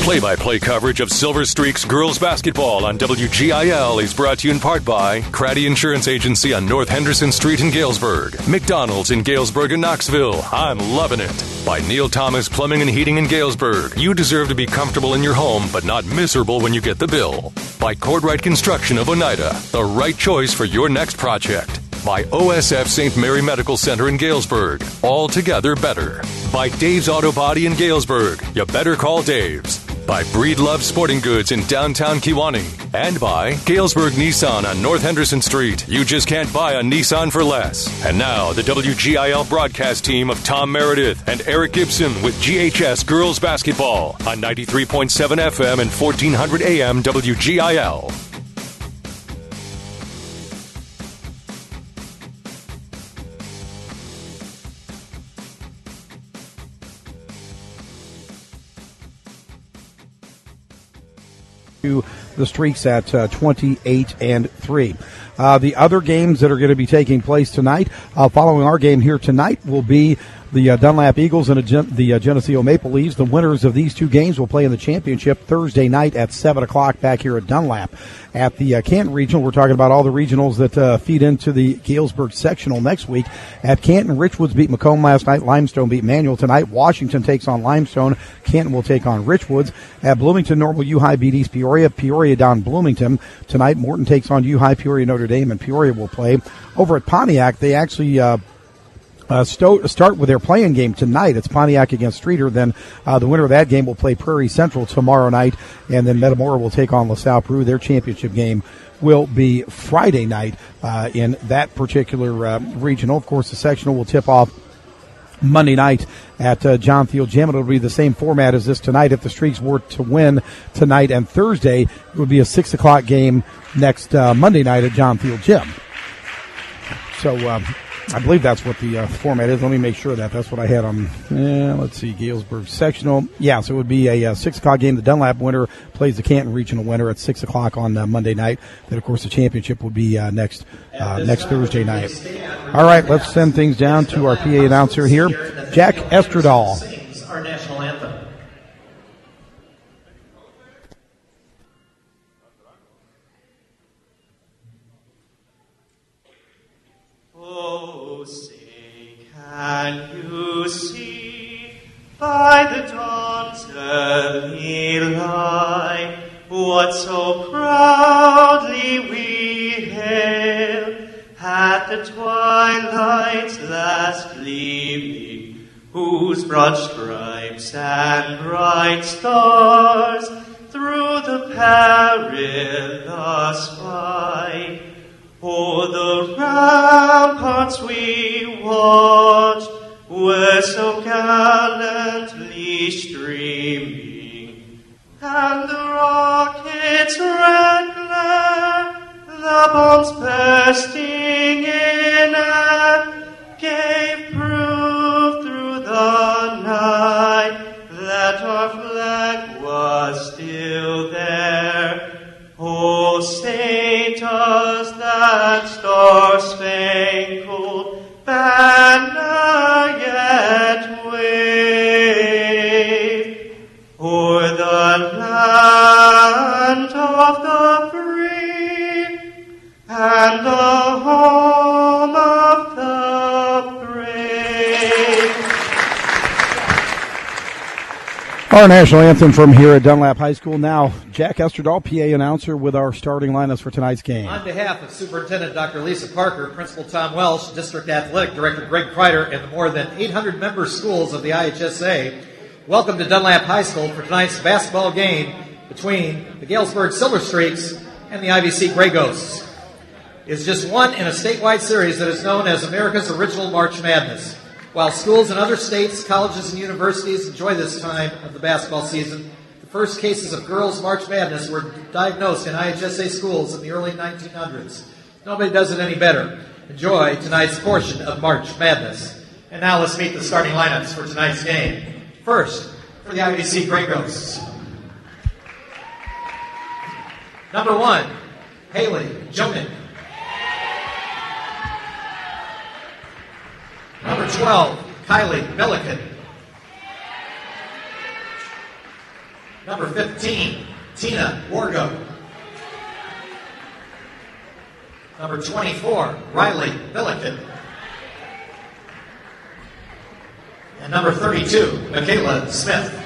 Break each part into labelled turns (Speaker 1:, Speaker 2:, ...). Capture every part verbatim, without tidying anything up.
Speaker 1: Play-by-play coverage of Silver Streaks girls basketball on W G I L is brought to you in part by Craddy Insurance Agency on North Henderson Street in Galesburg, McDonald's in Galesburg and Knoxville. I'm loving it. By Neil Thomas Plumbing and Heating in Galesburg. You deserve to be comfortable in your home, but not miserable when you get the bill. By Cordwright Construction of Oneida, the right choice for your next project. By O S F Saint Mary Medical Center in Galesburg. Altogether better. By Dave's Auto Body in Galesburg. You better call Dave's. By Breed Love Sporting Goods in downtown Kewanee. And by Galesburg Nissan on North Henderson Street. You just can't buy a Nissan for less. And now, the W G I L broadcast team of Tom Meredith and Eric Gibson with G H S Girls Basketball on ninety-three point seven F M and fourteen hundred A M W G I L.
Speaker 2: The Streaks at uh, twenty-eight and three. Uh, the other games that are going to be taking place tonight, uh, following our game here tonight, will be the uh, Dunlap Eagles and Gen- the uh, Geneseo Maple Leafs. The winners of these two games will play in the championship Thursday night at seven o'clock back here at Dunlap. At the uh, Canton Regional, we're talking about all the regionals that uh, feed into the Galesburg sectional next week. At Canton, Richwoods beat Macomb last night. Limestone beat Manual tonight. Washington takes on Limestone. Canton will take on Richwoods. At Bloomington, Normal U-High beat East Peoria. Peoria down Bloomington. Tonight, Morton takes on U-High. Peoria, Notre Dame, and Peoria will play. Over at Pontiac, they actually uh, Uh, sto- start with their playing game tonight. It's Pontiac against Streeter. Then uh, the winner of that game will play Prairie Central tomorrow night, and then Metamora will take on LaSalle Peru. Their championship game will be Friday night uh, in that particular uh, regional. Of course, the sectional will tip off Monday night at uh, John Field Gym. It'll be the same format as this tonight. If the Streaks were to win tonight and Thursday, it would be a six o'clock game next uh, Monday night at John Field Gym. So, um, I believe that's what the uh, format is. Let me make sure of that. That's what I had on, yeah, let's see, Galesburg sectional. Yeah, so it would be a, uh six o'clock game. The Dunlap winner plays the Canton regional winner at six o'clock on uh, Monday night. Then, of course, the championship will be uh, next uh, next Thursday night. All right, let's send things down to our P A announcer here, Jack Esterdahl.
Speaker 3: Our national anthem.
Speaker 4: Oh, say, can you see by the dawn's early light what so proudly we hailed at the twilight's last gleaming, whose broad stripes and bright stars through the perilous fight o'er the ramparts we watched were so gallantly streaming, and the rocket's red glare, the bombs bursting in air, gave proof through the night that our flag was still there. Oh, say does that star-spangled banner yet wave o'er the land of the free and the home of the brave?
Speaker 2: Our national anthem from here at Dunlap High School. Now, Jack Esterdahl, P A announcer, with our starting lineups for tonight's game.
Speaker 3: On behalf of Superintendent Doctor Lisa Parker, Principal Tom Welsh, District Athletic Director Greg Kreider, and the more than eight hundred member schools of the I H S A, welcome to Dunlap High School for tonight's basketball game between the Galesburg Silver Streaks and the I V C Grey Ghosts. It's just one in a statewide series that is known as America's Original March Madness. While schools in other states, colleges, and universities enjoy this time of the basketball season, the first cases of girls' March Madness were diagnosed in I H S A schools in the early nineteen hundreds. Nobody does it any better. Enjoy tonight's portion of March Madness. And now let's meet the starting lineups for tonight's game. First, for the I V C Grey Ghosts. Number one, Haley Joman. Number twelve, Kylie Milliken. Number fifteen, Tina Wargo. Number twenty-four, Riley Milliken. And number thirty-two, Michaela Smith.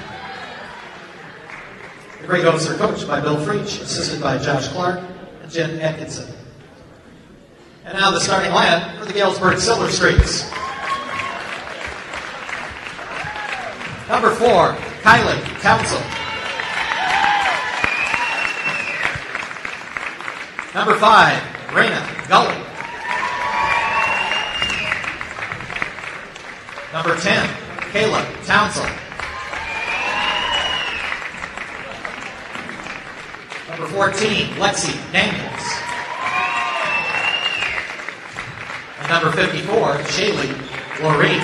Speaker 3: The Grey Goats are coached by Bill Freach, assisted by Josh Clark and Jen Atkinson. And now the starting lineup for the Galesburg Silver Streaks. Number four, Kylie Council. Number five, Raina Gully. Number ten, Kayla Townsend. Number fourteen, Lexi Daniels. And number fifty-four, Shaylee Loreen.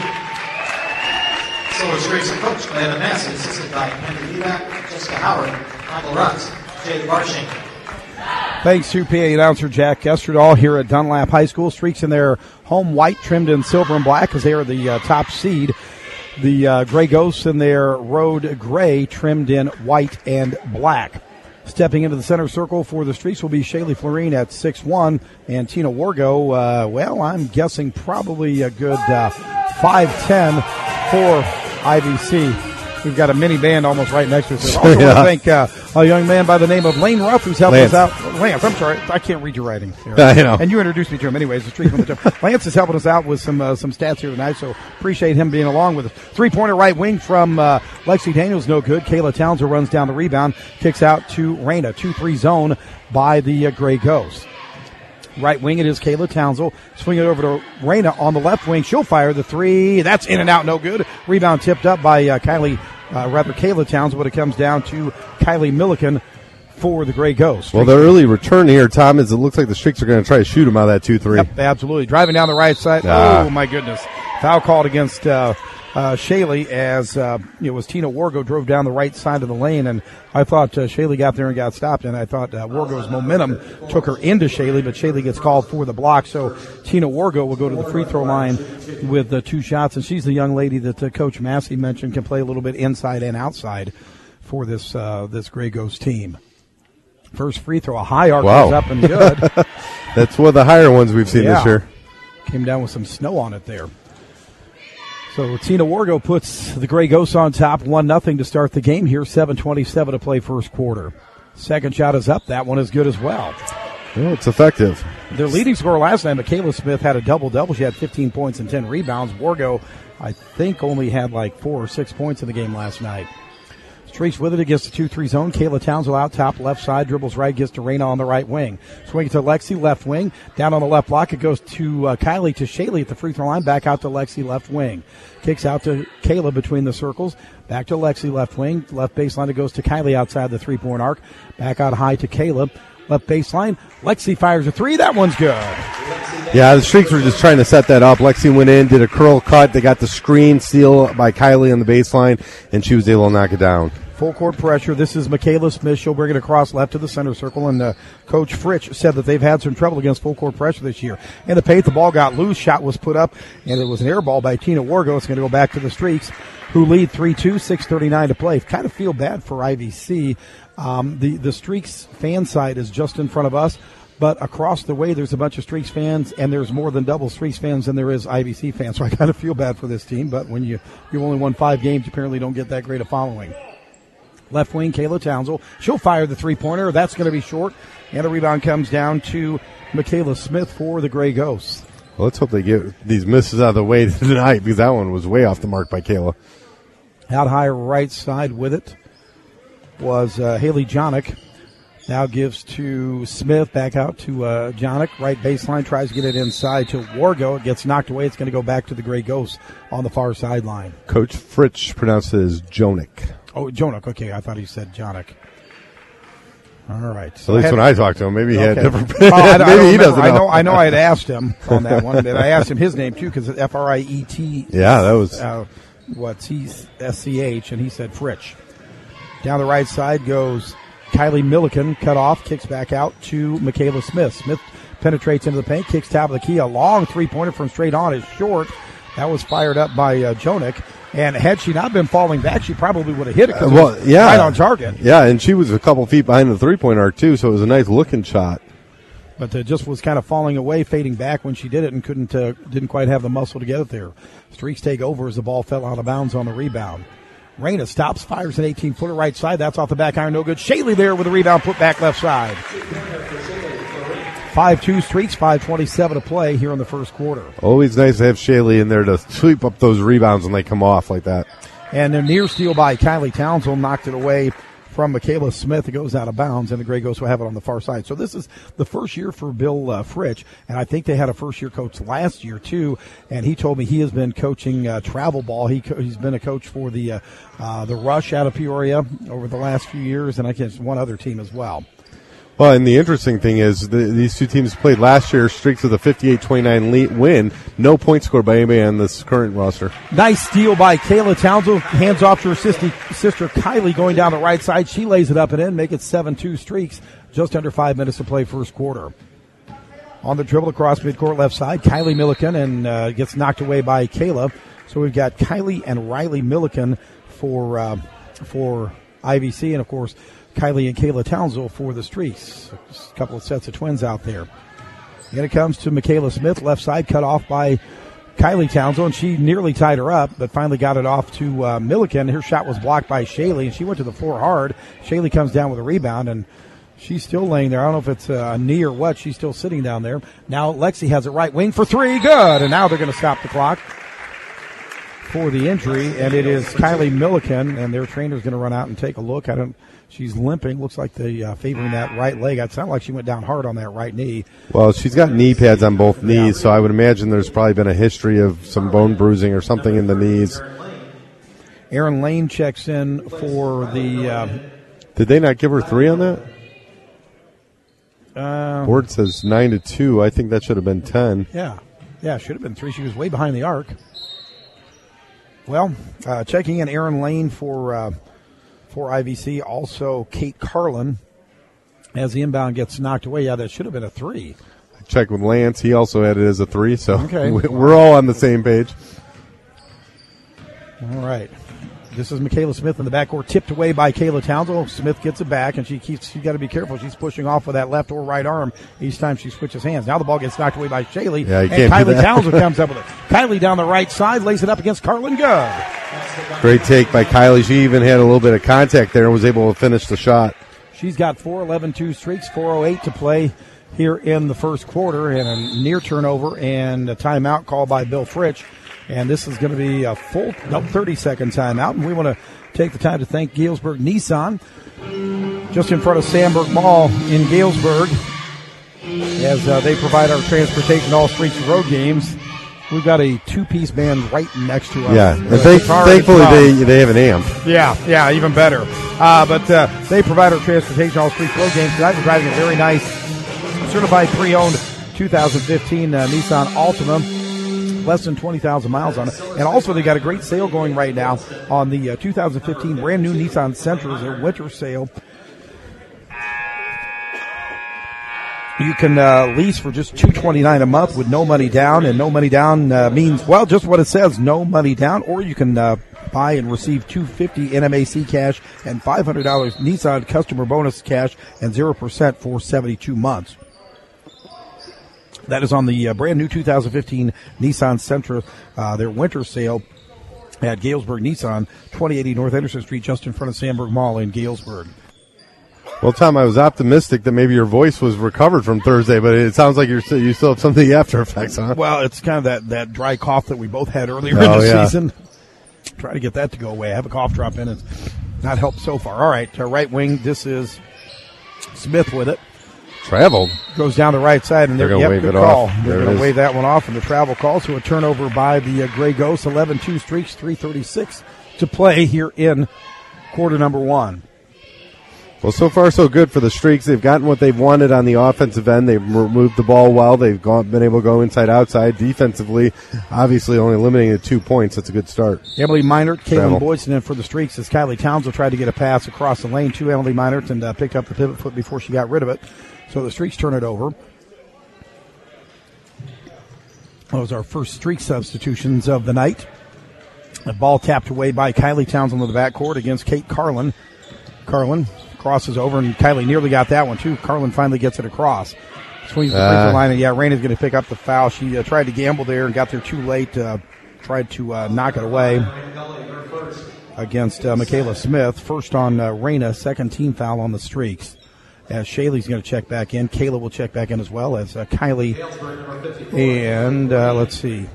Speaker 3: Silver Streaks are coached by Evan Massey, assisted by Andy Levac, Jessica Howard, Michael Rutz, Jay Barshing.
Speaker 2: Thanks to P A announcer Jack Gesterdahl here at Dunlap High School. Streaks in their home white trimmed in silver and black as they are the uh, top seed. The uh, Grey Ghosts in their road gray trimmed in white and black. Stepping into the center circle for the Streaks will be Shaylee Florine at six one, and Tina Wargo, uh, well, I'm guessing probably a good uh, five ten for I V C. We've got a mini band almost right next to us. I also
Speaker 5: yeah.
Speaker 2: want to thank uh, a young man by the name of Lane Ruff who's helping
Speaker 5: Lance.
Speaker 2: us out. Lance, I'm sorry, I can't read your writing.
Speaker 5: I know.
Speaker 2: And you introduced me to him anyways. The Streak from the jump. Lance is helping us out with some uh, some stats here tonight, so appreciate him being along with us. Three-pointer right wing from uh, Lexi Daniels, no good. Kayla Townsend runs down the rebound, kicks out to Raina. two three zone by the uh, Grey Ghosts. Right wing, it is Kayla Townsend. Swing it over to Raina on the left wing. She'll fire the three. That's in and out, no good. Rebound tipped up by uh, Kylie, uh, rather Kayla Townsend, but it comes down to Kylie Milliken for the Grey Ghosts.
Speaker 5: Well, the early return here, Tom, is it looks like the Streaks are going to try to shoot him out of that two three.
Speaker 2: Yep, absolutely. Driving down the right side.
Speaker 5: Ah.
Speaker 2: Oh, my goodness. Foul called against uh, uh, Shaylee as uh, it was Tina Wargo drove down the right side of the lane, and I thought uh, Shaylee got there and got stopped, and I thought uh, Wargo's momentum took her into Shaylee, but Shaylee gets called for the block, so Tina Wargo will go to the free throw line with uh, two shots, and she's the young lady that uh, Coach Massey mentioned can play a little bit inside and outside for this uh, this Grey Ghost team. First free throw, a high arc
Speaker 5: Wow.
Speaker 2: goes up and good.
Speaker 5: That's one of the higher ones we've seen
Speaker 2: Yeah.
Speaker 5: this year.
Speaker 2: Came down with some snow on it there. So Tina Wargo puts the Grey Ghosts on top, one nothing to start the game here, seven twenty-seven to play first quarter. Second shot is up. That one is good as well.
Speaker 5: Well, it's effective.
Speaker 2: Their leading scorer last night, Michaela Smith, had a double-double. She had fifteen points and ten rebounds. Wargo, I think, only had like four or six points in the game last night. Streaks with it against the two three zone. Kayla Townsend out top left side. Dribbles right, gets to Raina on the right wing. Swing it to Lexi, left wing. Down on the left block, it goes to uh, Kylie to Shaylee at the free throw line. Back out to Lexi, left wing. Kicks out to Kayla between the circles. Back to Lexi, left wing. Left baseline, it goes to Kylie outside the three-point arc. Back out high to Kayla. Left baseline. Lexi fires a three. That one's good.
Speaker 5: Yeah, the Streaks were just trying to set that up. Lexi went in, did a curl cut. They got the screen steal by Kylie on the baseline, and she was able to knock it down.
Speaker 2: Full court pressure. This is Michaela Smith. She'll bring it across left to the center circle, and uh, Coach Fritsch said that they've had some trouble against full court pressure this year. In the paint, the ball got loose. Shot was put up, and it was an air ball by Tina Wargo. It's going to go back to the Streaks, who lead three two, six thirty-nine to play. Kind of feel bad for I V C. Um, the, the Streaks fan side is just in front of us, but across the way there's a bunch of Streaks fans, and there's more than double Streaks fans than there is I V C fans. So I kind of feel bad for this team, but when you, you only won five games, you apparently don't get that great a following. Left wing, Kayla Townsend. She'll fire the three-pointer. That's going to be short. And a rebound comes down to Michaela Smith for the Grey Ghosts.
Speaker 5: Well, let's hope they get these misses out of the way tonight, because that one was way off the mark by Kayla.
Speaker 2: Out high right side with it was uh, Haley Jonick. Now gives to Smith, back out to uh, Jonick. Right baseline, tries to get it inside to Wargo. It gets knocked away. It's going to go back to the Grey Ghosts on the far sideline.
Speaker 5: Coach Fritsch pronounced it as Jonick.
Speaker 2: Oh, Jonick. Okay, I thought he said Jonick. All right.
Speaker 5: So At least when I talked to him, maybe he
Speaker 2: okay.
Speaker 5: had different.
Speaker 2: Oh, I,
Speaker 5: maybe
Speaker 2: I
Speaker 5: he
Speaker 2: remember.
Speaker 5: doesn't know.
Speaker 2: I know. I know. I had asked him on that one, but I asked him his name too because it's F R I E T.
Speaker 5: Yeah, that was
Speaker 2: uh, what T S C H, and he said Fritsch. Down the right side goes Kylie Milliken, cut off, kicks back out to Michaela Smith. Smith penetrates into the paint, kicks top of the key. A long three-pointer from straight on is short. That was fired up by uh, Jonick. And had she not been falling back, she probably would have hit it,
Speaker 5: Uh, well,
Speaker 2: it was
Speaker 5: yeah.
Speaker 2: right on target.
Speaker 5: Yeah, and she was a couple feet behind the three-point arc, too, so it was a nice looking shot.
Speaker 2: But uh, just was kind of falling away, fading back when she did it, and couldn't uh, didn't quite have the muscle to get it there. Streaks take over as the ball fell out of bounds on the rebound. Reyna stops, fires an eighteen-footer right side. That's off the back iron, no good. Shaley there with the rebound, put back left side. five two Streaks, five twenty-seven to play here in the first quarter.
Speaker 5: Always nice to have Shaley in there to sweep up those rebounds when they come off like that.
Speaker 2: And a near steal by Kylie Townsend knocked it away from Michaela Smith. It goes out of bounds, and the Grey Ghosts will have it on the far side. So this is the first year for Bill uh, Fritch, and I think they had a first-year coach last year, too, and he told me he has been coaching uh, travel ball. He co- he's been a coach for the uh, uh, the Rush out of Peoria over the last few years, and I guess one other team as well.
Speaker 5: Well, and the interesting thing is the, these two teams played last year, Streaks with a fifty-eight twenty-nine lead win. No point scored by anybody on this current roster.
Speaker 2: Nice steal by Kayla Townsend. Hands off to her sister, sister Kylie going down the right side. She lays it up and in, make it seven two Streaks. Just under five minutes to play first quarter. On the dribble across midcourt left side, Kylie Milliken, and uh, gets knocked away by Kayla. So we've got Kylie and Riley Milliken for uh, for I V C, and of course Kylie and Kayla Townsend for the Streaks. Just a couple of sets of twins out there. Then it comes to Michaela Smith, left side, cut off by Kylie Townsend. She nearly tied her up, but finally got it off to uh, Milliken. Her shot was blocked by Shaley, and she went to the floor hard. Shaley comes down with a rebound, and she's still laying there. I don't know if it's a knee or what. She's still sitting down there. Now Lexi has it right wing for three. Good. And now they're going to stop the clock for the injury, and it is Kylie Milliken, and their trainer's going to run out and take a look. I don't. She's limping. Looks like they uh, favoring that right leg. It sounded like she went down hard on that right knee.
Speaker 5: Well, she's got knee pads on both knees, so I would imagine there's probably been a history of some bone bruising or something in the knees.
Speaker 2: Aaron Lane checks in for the. Uh,
Speaker 5: Did they not give her three on that?
Speaker 2: Uh,
Speaker 5: Board says nine to two. I think that should have been ten.
Speaker 2: Yeah, yeah, should have been three. She was way behind the arc. Well, uh, checking in Aaron Lane for uh, for I V C. Also, Kate Carlin as the inbound gets knocked away. Yeah, that should have been a three.
Speaker 5: I checked with Lance. He also had it as a three, so
Speaker 2: okay.
Speaker 5: We're all on the same page.
Speaker 2: All right. This is Michaela Smith in the backcourt, tipped away by Kayla Townsend. Smith gets it back, and she keeps. She's got to be careful. She's pushing off with that left or right arm each time she switches hands. Now the ball gets knocked away by Shaley,
Speaker 5: yeah, you
Speaker 2: and
Speaker 5: can't
Speaker 2: Kylie Townsend comes up with it. Kylie down the right side, lays it up against Carlin. Good.
Speaker 5: Great take by Kylie. She even had a little bit of contact there and was able to finish the shot.
Speaker 2: She's got four eleven two Streaks, four oh eight to play here in the first quarter, and a near turnover and a timeout called by Bill Fritch. And this is going to be a full no, thirty-second timeout. And we want to take the time to thank Galesburg Nissan, just in front of Sandburg Mall in Galesburg, as uh, they provide our transportation to all Streaks road games. We've got a two-piece band right next to us.
Speaker 5: Yeah, and thank, thankfully they, they have an amp.
Speaker 2: Yeah, yeah, even better. Uh, but uh, they provide our transportation to all Streaks road games. Tonight we're driving a very nice, certified pre-owned two thousand fifteen uh, Nissan Altima. Less than twenty thousand miles on it. And also they got a great sale going right now on the uh, two thousand fifteen brand new Nissan Sentra, their winter sale. You can uh, lease for just two hundred twenty-nine dollars a month with no money down, and no money down uh, means, well, just what it says, no money down, or you can uh, buy and receive two hundred fifty dollars N M A C cash and five hundred dollars Nissan customer bonus cash and zero percent for seventy-two months. That is on the uh, brand new two thousand fifteen Nissan Sentra, uh, their winter sale at Galesburg Nissan, twenty eighty North Henderson Street, just in front of Sandburg Mall in Galesburg.
Speaker 5: Well, Tom, I was optimistic that maybe your voice was recovered from Thursday, but it sounds like you're still, you still have some of the after effects, huh?
Speaker 2: Well, it's kind of that, that dry cough that we both had earlier
Speaker 5: oh,
Speaker 2: in the
Speaker 5: yeah.
Speaker 2: season. Try to get that to go away. I have a cough drop in. It's not helped so far. All right, to right wing, this is Smith with it.
Speaker 5: Traveled.
Speaker 2: Goes down the right side, and
Speaker 5: they're
Speaker 2: they're
Speaker 5: going to
Speaker 2: yep,
Speaker 5: wave
Speaker 2: good
Speaker 5: it
Speaker 2: call.
Speaker 5: off.
Speaker 2: They're going to wave that one off, and the travel call. So a turnover by the uh, Grey Ghosts. eleven two Streaks, three thirty-six to play here in quarter number one.
Speaker 5: Well, so far so good for the Streaks. They've gotten what they've wanted on the offensive end. They've moved the ball well. They've gone, been able to go inside, outside. Defensively, obviously only limiting to two points. That's a good start.
Speaker 2: Emily Meinert,
Speaker 5: Travel.
Speaker 2: Caitlin Boydson in for the Streaks as Kylie Townsend tried to get a pass across the lane to Emily Meinert and uh, picked up the pivot foot before she got rid of it. So the Streaks turn it over. Those are our first Streak substitutions of the night. The ball tapped away by Kylie Townsend in the backcourt against Kate Carlin. Carlin crosses over, and Kylie nearly got that one, too. Carlin finally gets it across. Swings the free throw
Speaker 5: Uh.
Speaker 2: line, and yeah, Raina's going to pick up the foul. She uh, tried to gamble there and got there too late. Uh, tried to uh, knock it away against uh, Michaela Smith. First on uh, Raina, second team foul on the Streaks. As Shaylee's going to check back in. Kayla will check back in as well as uh, Kylie. And uh, let's see.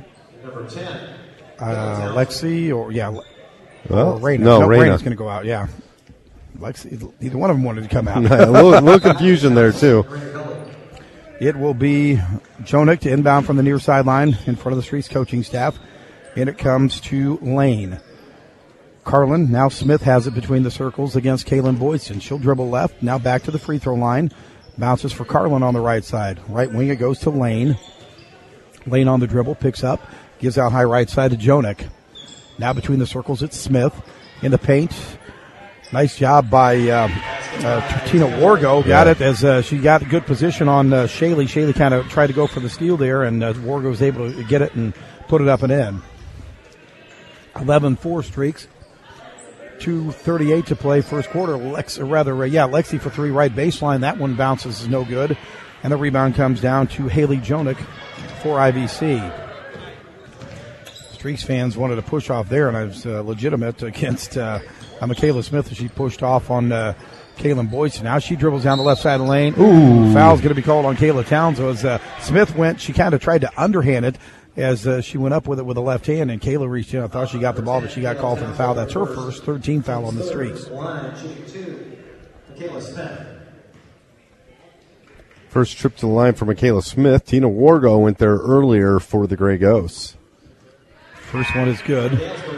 Speaker 2: Uh, Lexi or, yeah,
Speaker 5: Well,
Speaker 2: or Raina.
Speaker 5: no, Raina.
Speaker 2: Raina's going to go out, yeah. Lexi, neither one of them wanted to come out.
Speaker 5: a, little, a little confusion there, too.
Speaker 2: It will be Jonik to inbound from the near sideline in front of the Streets coaching staff. And it comes to Lane. Carlin, now Smith has it between the circles against Kaylin Boydston. She'll dribble left, now back to the free throw line. Bounces for Carlin on the right side. Right wing, it goes to Lane. Lane on the dribble, picks up, gives out high right side to Jonik. Now between the circles, it's Smith in the paint. Nice job by uh, uh, Tina Wargo. Got
Speaker 5: Yeah.
Speaker 2: it as uh, she got good position on uh, Shaylee. Shaylee kind of tried to go for the steal there, and uh, Wargo was able to get it and put it up and in. eleven four Streaks. two thirty-eight to play first quarter. Lex, or rather, uh, yeah, Lexi for three right baseline. That one bounces, is no good. And the rebound comes down to Haley Jonik for I V C. Streaks fans wanted to push off there, and it was uh, legitimate against uh, uh, Michaela Smith as she pushed off on uh, Kaylin Boydston. Now she dribbles down the left side of the lane. Ooh, foul's going to be called on Kayla Townsend. As uh, Smith went, she kind of tried to underhand it as uh, she went up with it with the left hand, and Kayla reached in. I thought she got the ball, but she got called for the foul. That's her first thirteen foul on the Streaks.
Speaker 5: First trip to the line for Michaela Smith. Tina Wargo went there earlier for the Grey Ghosts.
Speaker 2: First one is good.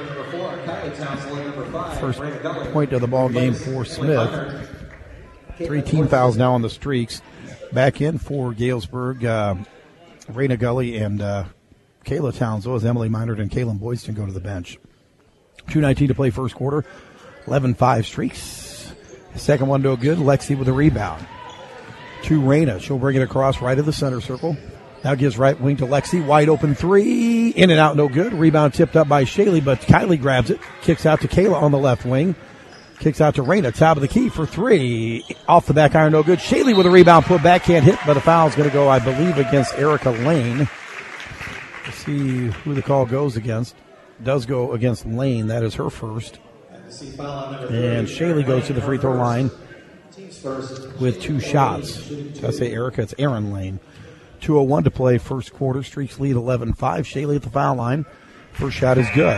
Speaker 2: First point of the ball game for Smith. Three team fouls now on the Streaks. Back in for Galesburg, uh, Raina Gully and uh, Kayla Townsend, as Emily Minard and Kaylin Boydston go to the bench. two nineteen to play first quarter. eleven five Streaks. Second one no good. Lexi with a rebound. To Raina. She'll bring it across right of the center circle. Now gives right wing to Lexi. Wide open three. In and out, no good. Rebound tipped up by Shaylee, but Kylie grabs it. Kicks out to Kayla on the left wing. Kicks out to Raina. Top of the key for three. Off the back iron, no good. Shaylee with a rebound. Put back, can't hit, but a foul is going to go, I believe, against Erica Lane. Let's see who the call goes against. Does go against Lane. That is her first. And Shaylee goes to the free throw line with two shots. Did I say Erica? It's Aaron Lane. two oh one to play first quarter. Streaks lead eleven five. Shaylee at the foul line. First shot is good.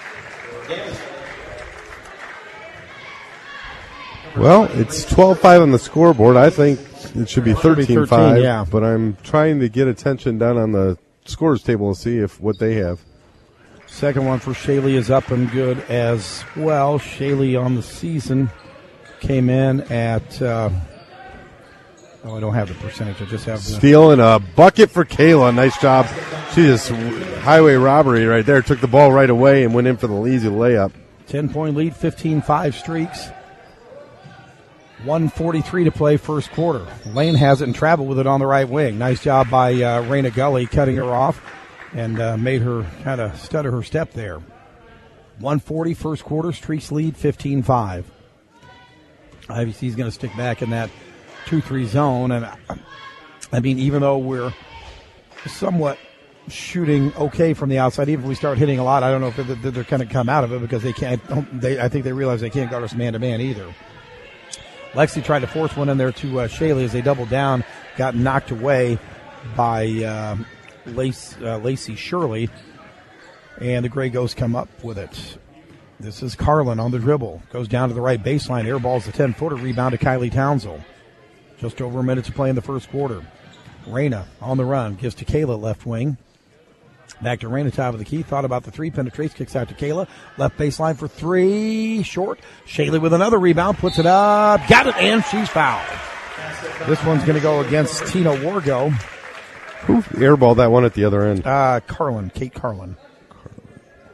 Speaker 5: Well, it's twelve five on the scoreboard. I think it should be thirteen five,
Speaker 2: yeah.
Speaker 5: But I'm trying to get attention down on the scores table to see if what they have.
Speaker 2: Second one for Shaylee is up and good as well. Shaylee on the season came in at, uh, oh, I don't have the percentage. I just have the.
Speaker 5: Steal and a bucket for Kayla. Nice job. She just highway robbery right there. Took the ball right away and went in for the easy layup.
Speaker 2: ten-point lead, fifteen five Streaks. one forty-three to play first quarter. Lane has it and traveled with it on the right wing. Nice job by uh, Raina Gully cutting her off and uh, made her kind of stutter her step there. one forty first quarter. Streaks lead fifteen five. I V C is going to stick back in that two three zone. And, I mean, even though we're somewhat shooting okay from the outside, even if we start hitting a lot, I don't know if they're, they're going to come out of it because they can't. They, I think they realize they can't guard us man-to-man either. Lexi tried to force one in there to uh, Shaylee as they doubled down, got knocked away by uh, Lace, uh, Lacey Shirley, and the Grey Ghosts come up with it. This is Carlin on the dribble. Goes down to the right baseline. Airballs the ten-footer. Rebound to Kylie Townsend. Just over a minute to play in the first quarter. Raina on the run. Gives to Kayla left wing. Back to Raina, top of the key. Thought about the three. Penetrates. Kicks out to Kayla. Left baseline for three. Short. Shaylee with another rebound. Puts it up. Got it, and she's fouled. This one's going to go against Tina Wargo.
Speaker 5: Who airballed that one at the other end?
Speaker 2: Uh, Carlin. Kate Carlin.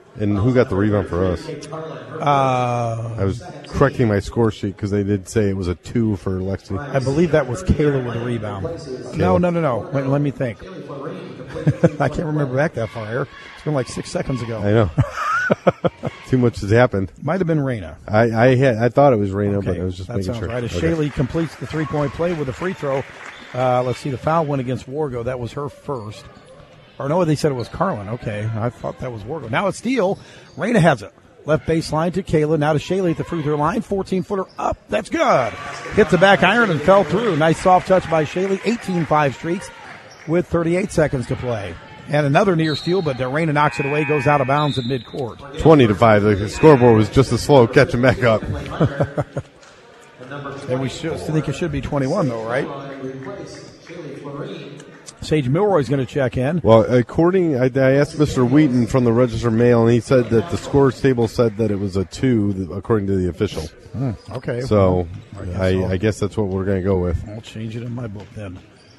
Speaker 5: And who got the rebound for us?
Speaker 2: Uh,
Speaker 5: I was correcting my score sheet because they did say it was a two for Lexi.
Speaker 2: I believe that was Kayla with the rebound. No, no, no, no. Wait, let me think. I can't remember back that far. It's been like six seconds ago.
Speaker 5: I know. Too much has happened.
Speaker 2: Might have been Raina.
Speaker 5: I I, had, I thought it was Raina,
Speaker 2: Okay,
Speaker 5: but I was just
Speaker 2: that
Speaker 5: making
Speaker 2: sounds
Speaker 5: sure.
Speaker 2: right. As
Speaker 5: Okay.
Speaker 2: Shaylee completes the three-point play with a free throw, uh, let's see, the foul went against Wargo. That was her first. Or no, they said it was Carlin. Okay, I thought that was Wargo. Now it's steal. Raina has it. Left baseline to Kayla. Now to Shaylee at the free throw line. fourteen-footer up. That's good. Hit the back iron and fell through. Nice soft touch by Shaylee. eighteen five streaks with thirty-eight seconds to play. And another near steal, but Raina knocks it away, goes out of bounds at midcourt.
Speaker 5: twenty to five. The scoreboard was just as slow catching back up.
Speaker 2: And we should, think it should be twenty-one, though, right? Sage Milroy's going to check in.
Speaker 5: Well, according, I, I asked Mister Wheaton from the Register Mail, and he said that the scores table said that it was a two, according to the official.
Speaker 2: Hmm, okay.
Speaker 5: So
Speaker 2: I guess,
Speaker 5: I,
Speaker 2: so.
Speaker 5: I guess that's what we're going to go with.
Speaker 2: I'll change it in my book then.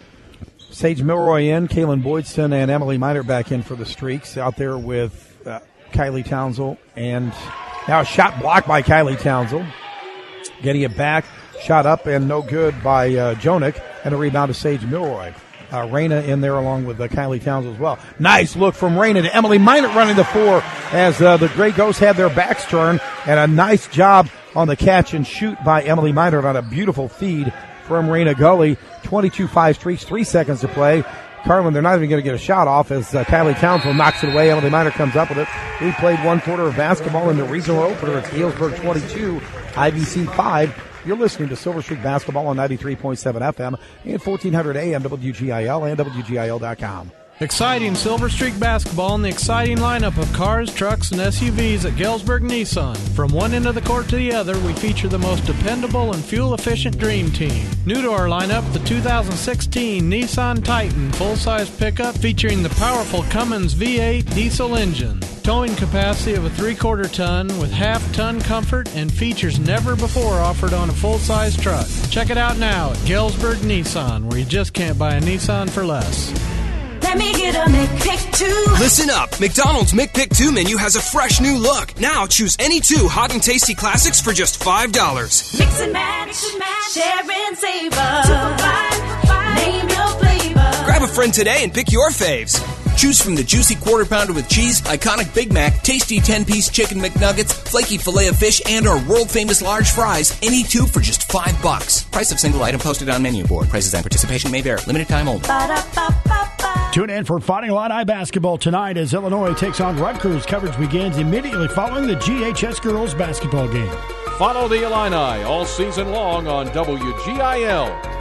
Speaker 2: Sage Milroy in, Kaylin Boydston and Emily Miner back in for the Streaks. Out there with uh, Kylie Townsell. And now a shot blocked by Kylie Townsell. Getting it back. Shot up and no good by uh, Jonick. And a rebound to Sage Milroy. Uh, Raina in there along with uh, Kylie Townsell as well. Nice look from Raina to Emily Miner running the floor as uh, the Grey Ghosts had their backs turned. And a nice job on the catch and shoot by Emily Miner on a beautiful feed from Raina Gully. twenty-two five streaks, three seconds to play. Carlin, they're not even going to get a shot off as uh, Kylie Townsell knocks it away. Emily Miner comes up with it. We played one quarter of basketball in the regional opener. It's Galesburg twenty-two, I V C five. You're listening to Silver Streak Basketball on ninety-three point seven F M and fourteen hundred A M W G I L and W G I L dot com.
Speaker 6: Exciting Silver Streak basketball and the exciting lineup of cars, trucks, and S U Vs at Galesburg Nissan. From one end of the court to the other, we feature the most dependable and fuel-efficient dream team. New to our lineup, the two thousand sixteen Nissan Titan full-size pickup featuring the powerful Cummins V eight diesel engine. Towing capacity of a three-quarter ton with half-ton comfort and features never before offered on a full-size truck. Check it out now at Galesburg Nissan, where you just can't buy a Nissan for less.
Speaker 7: Let me get a McPick two.
Speaker 8: Listen up. McDonald's McPick two menu has a fresh new look. Now choose any two hot and tasty classics for just five dollars.
Speaker 7: Mix and match, mix and match, share and savor. Super fine, name your flavor.
Speaker 8: Grab a friend today and pick your faves. Choose from the juicy quarter pounder with cheese, iconic Big Mac, tasty ten-piece chicken McNuggets, flaky filet of fish, and our world-famous large fries. Any two for just five bucks. Price of single item posted on menu board. Prices and participation may vary. Limited time only.
Speaker 7: Ba-da-ba-ba-ba.
Speaker 9: Tune in for Fighting Illini basketball tonight as Illinois takes on Rutgers. Coverage begins immediately following the G H S girls basketball game.
Speaker 10: Follow the Illini all season long on W G I L.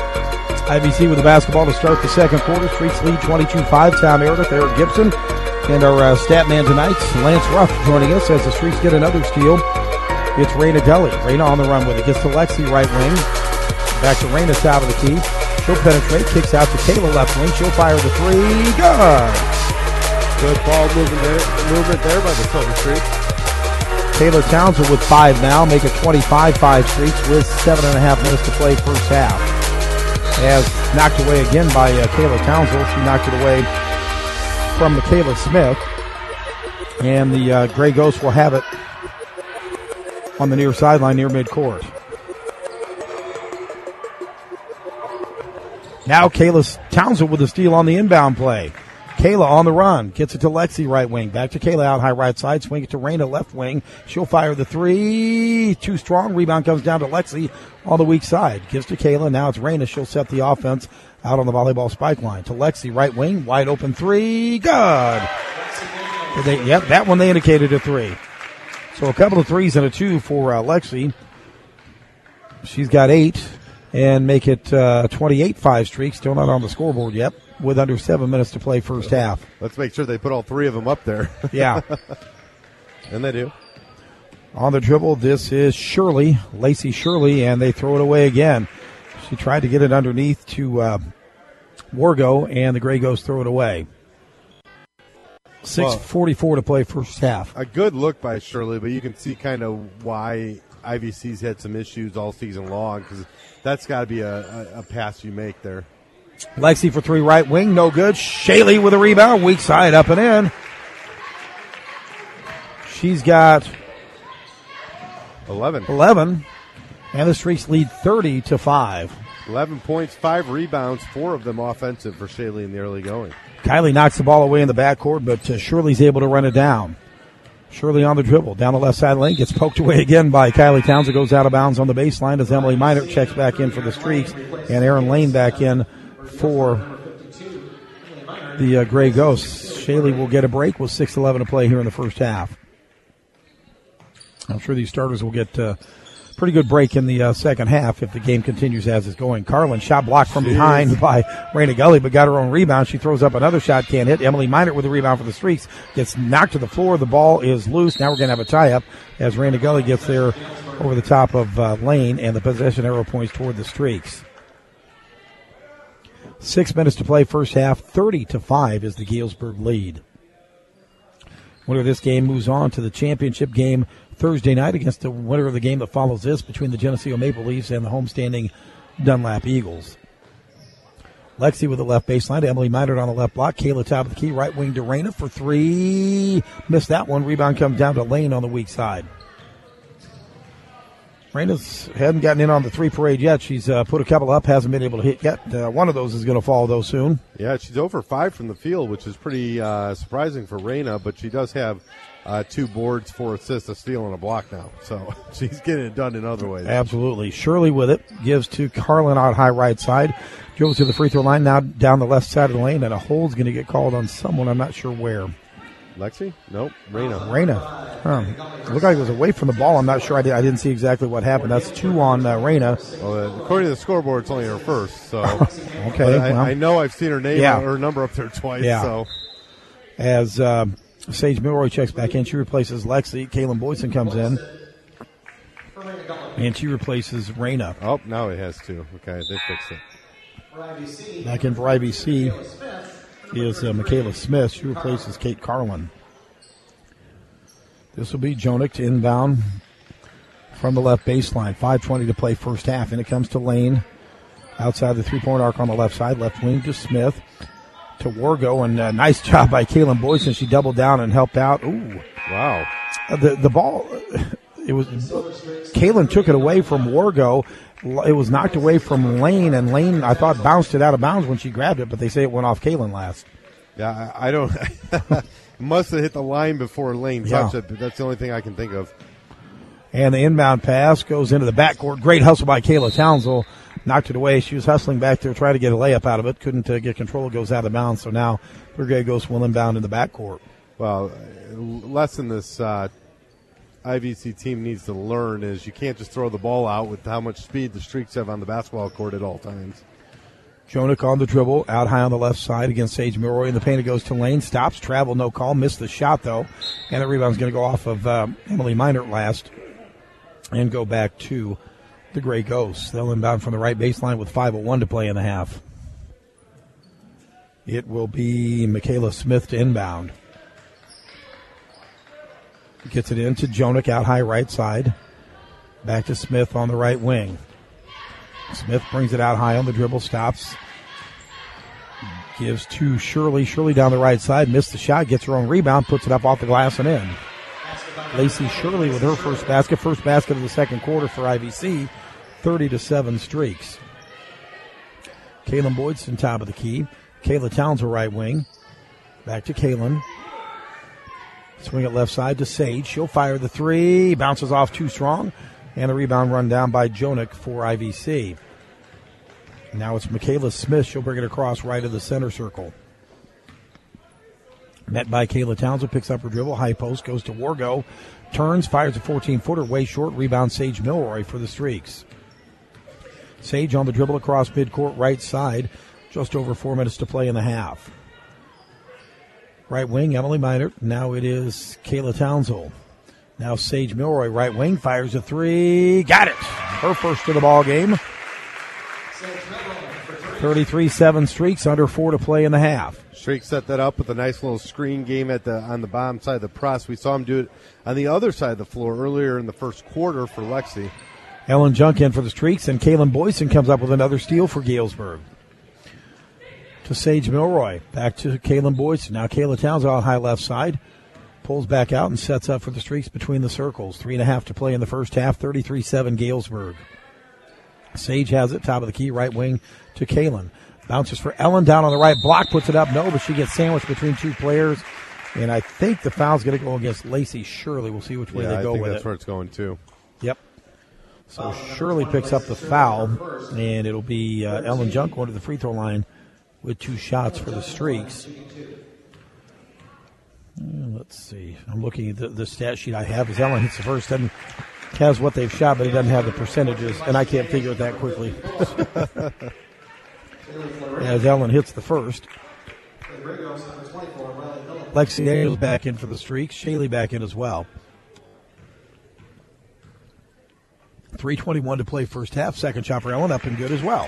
Speaker 2: I V C with the basketball to start the second quarter. Streaks lead twenty-two five. Tom Meredith, Eric Gibson, and our uh, stat man tonight, Lance Ruff, joining us as the Streaks get another steal. It's Raina Gully. Raina on the run with it. Gets to Lexi right wing. Back to Raina south of the key. She'll penetrate. Kicks out to Kayla left wing. She'll fire the three. Good.
Speaker 5: Good ball movement there, movement there by the Silver Streaks.
Speaker 2: Taylor Townsend with five now. Make it twenty-five five Streaks with seven and a half minutes to play first half. As knocked away again by uh, Kayla Townsend. She knocked it away from Michaela Smith. And the uh, Grey Ghosts will have it on the near sideline near midcourt. Now Kayla Townsend with the steal on the inbound play. Kayla on the run. Gets it to Lexi right wing. Back to Kayla out high right side. Swing it to Raina left wing. She'll fire the three. Too strong. Rebound comes down to Lexi on the weak side. Gives to Kayla. Now it's Raina. She'll set the offense out on the volleyball spike line. To Lexi right wing. Wide open three. Good. They, yep, that one they indicated a three. So a couple of threes and a two for uh, Lexi. She's got eight. And make it uh, twenty-eight five Streaks. Still not on the scoreboard yet. With under seven minutes to play first half.
Speaker 5: Let's make sure they put all three of them up there.
Speaker 2: Yeah.
Speaker 5: And they do.
Speaker 2: On the dribble, this is Shirley, Lacey Shirley, and they throw it away again. She tried to get it underneath to uh, Wargo, and the Grey Ghosts throw it away. six forty-four to play first half.
Speaker 5: A good look by Shirley, but you can see kind of why I V C's had some issues all season long, because that's got to be a, a, a pass you make there.
Speaker 2: Lexi for three right wing, no good. Shaylee with a rebound, weak side up and in. She's got
Speaker 5: eleven.
Speaker 2: eleven, and the Streaks lead thirty to five.
Speaker 5: eleven points, five rebounds, four of them offensive for Shaylee in the early going.
Speaker 2: Kylie knocks the ball away in the backcourt, but uh, Shirley's able to run it down. Shirley on the dribble, down the left side lane, gets poked away again by Kylie Towns. It goes out of bounds on the baseline as Emily Minor checks back in for the Streaks, and Aaron Lane back in for the uh, Gray Ghosts. Shaylee will get a break with six eleven to play here in the first half. I'm sure these starters will get a uh, pretty good break in the uh, second half if the game continues as it's going. Carlin shot blocked from behind by Raina Gully, but got her own rebound. She throws up another shot, can't hit. Emily Minor with a rebound for the Streaks. Gets knocked to the floor. The ball is loose. Now we're going to have a tie-up as Raina Gully gets there over the top of uh, Lane, and the possession arrow points toward the Streaks. Six minutes to play first half. thirty to five is the Galesburg lead. Winner of this game moves on to the championship game Thursday night against the winner of the game that follows this between the Geneseo Maple Leafs and the homestanding Dunlap Eagles. Lexi with the left baseline. Emily Minard on the left block. Kayla top of the key. Right wing to Raina for three. Missed that one. Rebound comes down to Lane on the weak side. Raina's hadn't gotten in on the three parade yet. She's uh, put a couple up, hasn't been able to hit yet. Uh, one of those is going to fall, though, soon.
Speaker 5: Yeah, she's over five from the field, which is pretty uh, surprising for Raina, but she does have uh, two boards, four assists, a steal, and a block now. So she's getting it done in other ways.
Speaker 2: Absolutely. Shirley with it. Gives to Carlin out high right side. Dribbles to the free throw line, now down the left side of the lane, and a hold's going to get called on someone. I'm not sure where.
Speaker 5: Lexi? Nope. Raina.
Speaker 2: Raina. Huh. It looked like it was away from the ball. I'm not sure. I, did, I didn't see exactly what happened. That's two on uh, Raina.
Speaker 5: Well, uh, according to the scoreboard, it's only her first. So
Speaker 2: okay.
Speaker 5: I,
Speaker 2: well,
Speaker 5: I know I've seen her name
Speaker 2: yeah.
Speaker 5: or her number up there twice.
Speaker 2: Yeah.
Speaker 5: So
Speaker 2: as uh, Sage Milroy checks back in, she replaces Lexi. Kaylin Boyson comes in, and she replaces Raina.
Speaker 5: Oh, now it has two. Okay, they fixed it.
Speaker 2: Back in for I B C is uh, Michaela Smith. She replaces Kate Carlin. This will be Jonick to inbound from the left baseline. five twenty to play first half, and it comes to Lane outside the three-point arc on the left side. Left wing to Smith to Wargo, and a nice job by Kaylin Boyson. She doubled down and helped out. Ooh,
Speaker 5: wow!
Speaker 2: Uh, the the ball, it was Kaylin took it away from Wargo. It was knocked away from Lane, and Lane, I thought, bounced it out of bounds when she grabbed it, but they say it went off Kaylin last.
Speaker 5: Yeah, I, I don't. Must have hit the line before Lane touched
Speaker 2: yeah.
Speaker 5: it, but that's the only thing I can think of.
Speaker 2: And the inbound pass goes into the backcourt. Great hustle by Kayla Townsville. Knocked it away. She was hustling back there, trying to get a layup out of it. Couldn't uh, get control. It goes out of bounds. So now Brigade Ghosts will inbound in the backcourt.
Speaker 5: Well, lesson this uh, I V C team needs to learn is you can't just throw the ball out with how much speed the Streaks have on the basketball court at all times.
Speaker 2: Jonick on the dribble, out high on the left side against Sage Milroy. In the paint, it goes to Lane. Stops, travel, no call. Missed the shot, though. And the rebound's going to go off of uh, Emily Minert last and go back to the Gray Ghosts. They'll inbound from the right baseline with five oh one to play in the half. It will be Michaela Smith to inbound. Gets it into Jonick, out high right side. Back to Smith on the right wing. Smith brings it out high on the dribble, stops. Gives to Shirley. Shirley down the right side, missed the shot, gets her own rebound, puts it up off the glass and in. Lacey Shirley with her first basket, first basket of the second quarter for I V C, thirty to seven Streaks. Kaylin Boydson top of the key. Kayla Townsville right wing. Back to Kaylin. Swing it left side to Sage. She'll fire the three. Bounces off too strong. And the rebound run down by Jonick for I V C. Now it's Michaela Smith. She'll bring it across right of the center circle. Met by Kayla Townsend. Picks up her dribble. High post. Goes to Wargo. Turns. Fires a fourteen-footer. Way short. Rebound Sage Milroy for the Streaks. Sage on the dribble across midcourt right side. Just over four minutes to play in the half. Right wing, Emily Minert. Now it is Kayla Townsville. Now Sage Milroy, right wing, fires a three. Got it. Her first of the ball game. thirty-three seven Streaks, under four to play in the half.
Speaker 5: Streaks set that up with a nice little screen game at the on the bottom side of the press. We saw him do it on the other side of the floor earlier in the first quarter for Lexi.
Speaker 2: Ellen Junk in for the Streaks, and Kaylin Boyson comes up with another steal for Galesburg. To Sage Milroy. Back to Kaylin Boyson. Now Kayla Townsend on high left side. pulls back out and sets up for the Streaks between the circles. Three and a half to play in the first half, thirty-three seven Galesburg. Sage has it, top of the key, right wing to Kalen. Bounces for Ellen down on the right block, puts it up, no, but she gets sandwiched between two players. And I think the foul's going to go against Lacey Shirley. We'll see which way
Speaker 5: yeah,
Speaker 2: they go
Speaker 5: I think
Speaker 2: with
Speaker 5: that's
Speaker 2: it.
Speaker 5: where it's going too.
Speaker 2: Yep. So Shirley picks up the foul, and it'll be uh, Ellen Junk going to the free throw line with two shots for the Streaks. Let's see. I'm looking at the, the stat sheet I have. As Ellen hits the first, and has what they've shot, but it doesn't have the percentages, and I can't figure it that quickly. As Ellen hits the first. Lexi Daniels back in for the Streaks. Shaylee back in as well. three twenty-one to play first half. Second shot for Ellen up and good as well.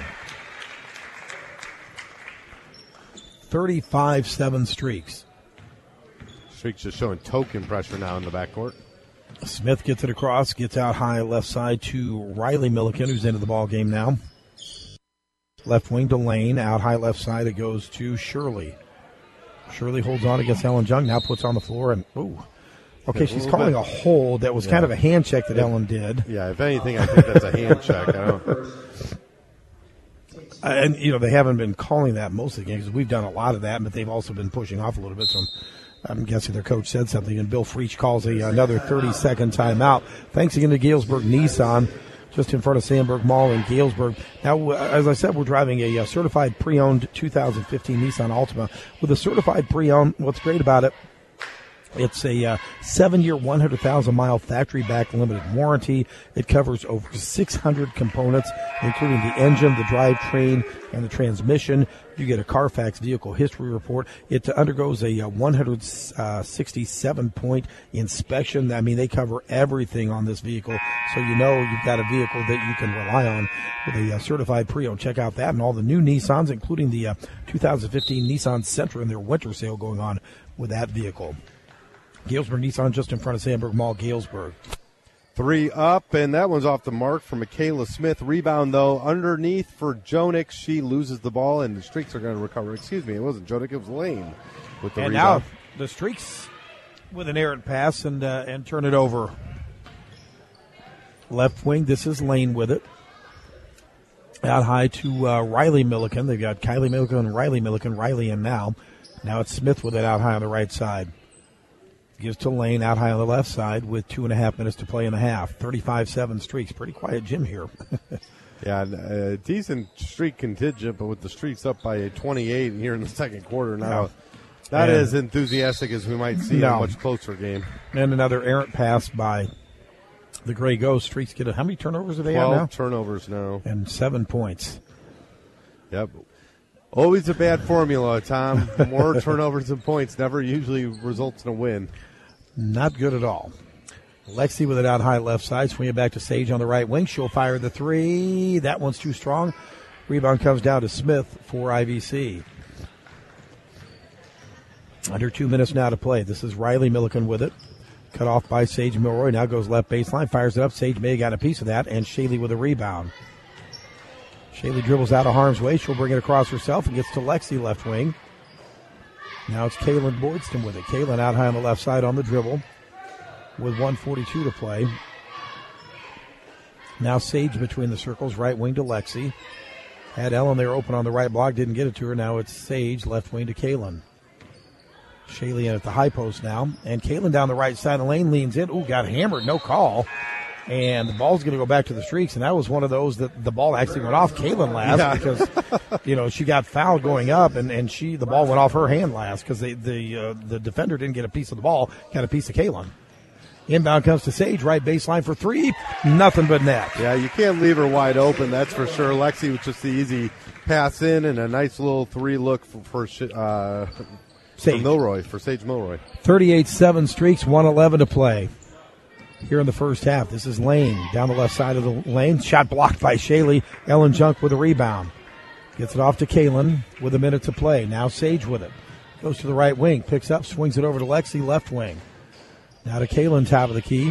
Speaker 2: thirty-five seven Streaks.
Speaker 5: Streaks just showing token pressure now in the backcourt.
Speaker 2: Smith gets it across, gets out high left side to Riley Milliken, who's into the ball game now. Left wing to Lane, out high left side it goes to Shirley. Shirley holds on against Ellen Jung, now puts on the floor, and ooh. Okay,
Speaker 5: a
Speaker 2: she's calling
Speaker 5: bit.
Speaker 2: a hold. That was
Speaker 5: Yeah.
Speaker 2: kind of a hand check that
Speaker 5: If-
Speaker 2: Ellen did.
Speaker 5: Yeah, if anything, I think that's a hand check. I don't.
Speaker 2: Uh, and, you know, they haven't been calling that most of the games because we've done a lot of that, but they've also been pushing off a little bit. So I'm, I'm guessing their coach said something. And Bill Freach calls a, another thirty-second timeout. Thanks again to Galesburg Nissan, just in front of Sandburg Mall in Galesburg. Now, uh, as I said, we're driving a, uh certified pre-owned two thousand fifteen Nissan Altima. With a certified pre-owned, what's great about it, it's a uh, seven-year, one hundred thousand mile factory-backed limited warranty. It covers over six hundred components, including the engine, the drivetrain, and the transmission. You get a Carfax vehicle history report. It undergoes a uh, one hundred sixty-seven point inspection. I mean, they cover everything on this vehicle, so you know you've got a vehicle that you can rely on with a uh, certified pre-owned. Check out that and all the new Nissans, including the uh, two thousand fifteen Nissan Sentra and their winter sale going on with that vehicle. Galesburg Nissan just in front of Sandburg Mall, Galesburg.
Speaker 5: Three up, and that one's off the mark for Michaela Smith. Rebound, though, underneath for Jonik. She loses the ball, and the Streaks are going to recover. Excuse me, it wasn't Jonik, it was Lane with the
Speaker 2: and
Speaker 5: rebound.
Speaker 2: now the Streaks with an errant pass and uh, and turn it over. Left wing, this is Lane with it. Out high to uh, Riley Milliken. They've got Kylie Milliken and Riley Milliken. Riley in now. Now it's Smith with it out high on the right side. Gives to Lane out high on the left side with two and a half minutes to play in the half. thirty-five seven Streaks. Pretty quiet gym here.
Speaker 5: Yeah, a decent Streak contingent, but with the Streaks up by twenty-eight here in the second quarter now,
Speaker 2: Yeah.
Speaker 5: not
Speaker 2: And-
Speaker 5: as enthusiastic as we might see in
Speaker 2: No.
Speaker 5: a much closer game.
Speaker 2: And another errant pass by the Gray Ghost. Streaks get a, how many turnovers are they at
Speaker 5: twelve
Speaker 2: now?
Speaker 5: turnovers now.
Speaker 2: And seven points.
Speaker 5: Yep. Always a bad formula, Tom. More turnovers than points never usually results in a win.
Speaker 2: Not good at all. Lexi with it out high left side. Swing it back to Sage on the right wing. She'll fire the three. That one's too strong. Rebound comes down to Smith for I V C. Under two minutes now to play. This is Riley Milliken with it. Cut off by Sage Milroy. Now goes left baseline. Fires it up. Sage may have got a piece of that. And Shaylee with a rebound. Shaylee dribbles out of harm's way. She'll bring it across herself and gets to Lexi left wing. Now it's Kaylin Boydston with it. Kaylin out high on the left side on the dribble with one forty-two to play. Now Sage between the circles, right wing to Lexi. Had Ellen there open on the right block, didn't get it to her. Now it's Sage, left wing to Kaylin. Shaylee in at the high post now. And Kaylin down the right side. Elaine leans in. Ooh, got hammered, no call. And the ball's going to go back to the Streaks, and that was one of those that the ball actually went off Kaylin last
Speaker 5: Yeah.
Speaker 2: because, you know, she got fouled going up, and, and she the ball went off her hand last because the the, uh, the defender didn't get a piece of the ball, got a piece of Kaylin. Inbound comes to Sage, right baseline for three, nothing but net.
Speaker 5: Yeah, you can't leave her wide open, that's for sure. Lexi with just the easy pass in and a nice little three look for, for, sh- uh, for
Speaker 2: Sage.
Speaker 5: Milroy, for Sage Milroy.
Speaker 2: thirty-eight seven Streaks, one eleven to play here in the first half. This is Lane down the left side of the lane. Shot blocked by Shaylee. Ellen Junk with a rebound. Gets it off to Kaylin with a minute to play. Now Sage with it. Goes to the right wing. Picks up, swings it over to Lexi, left wing. Now to Kaylin, top of the key.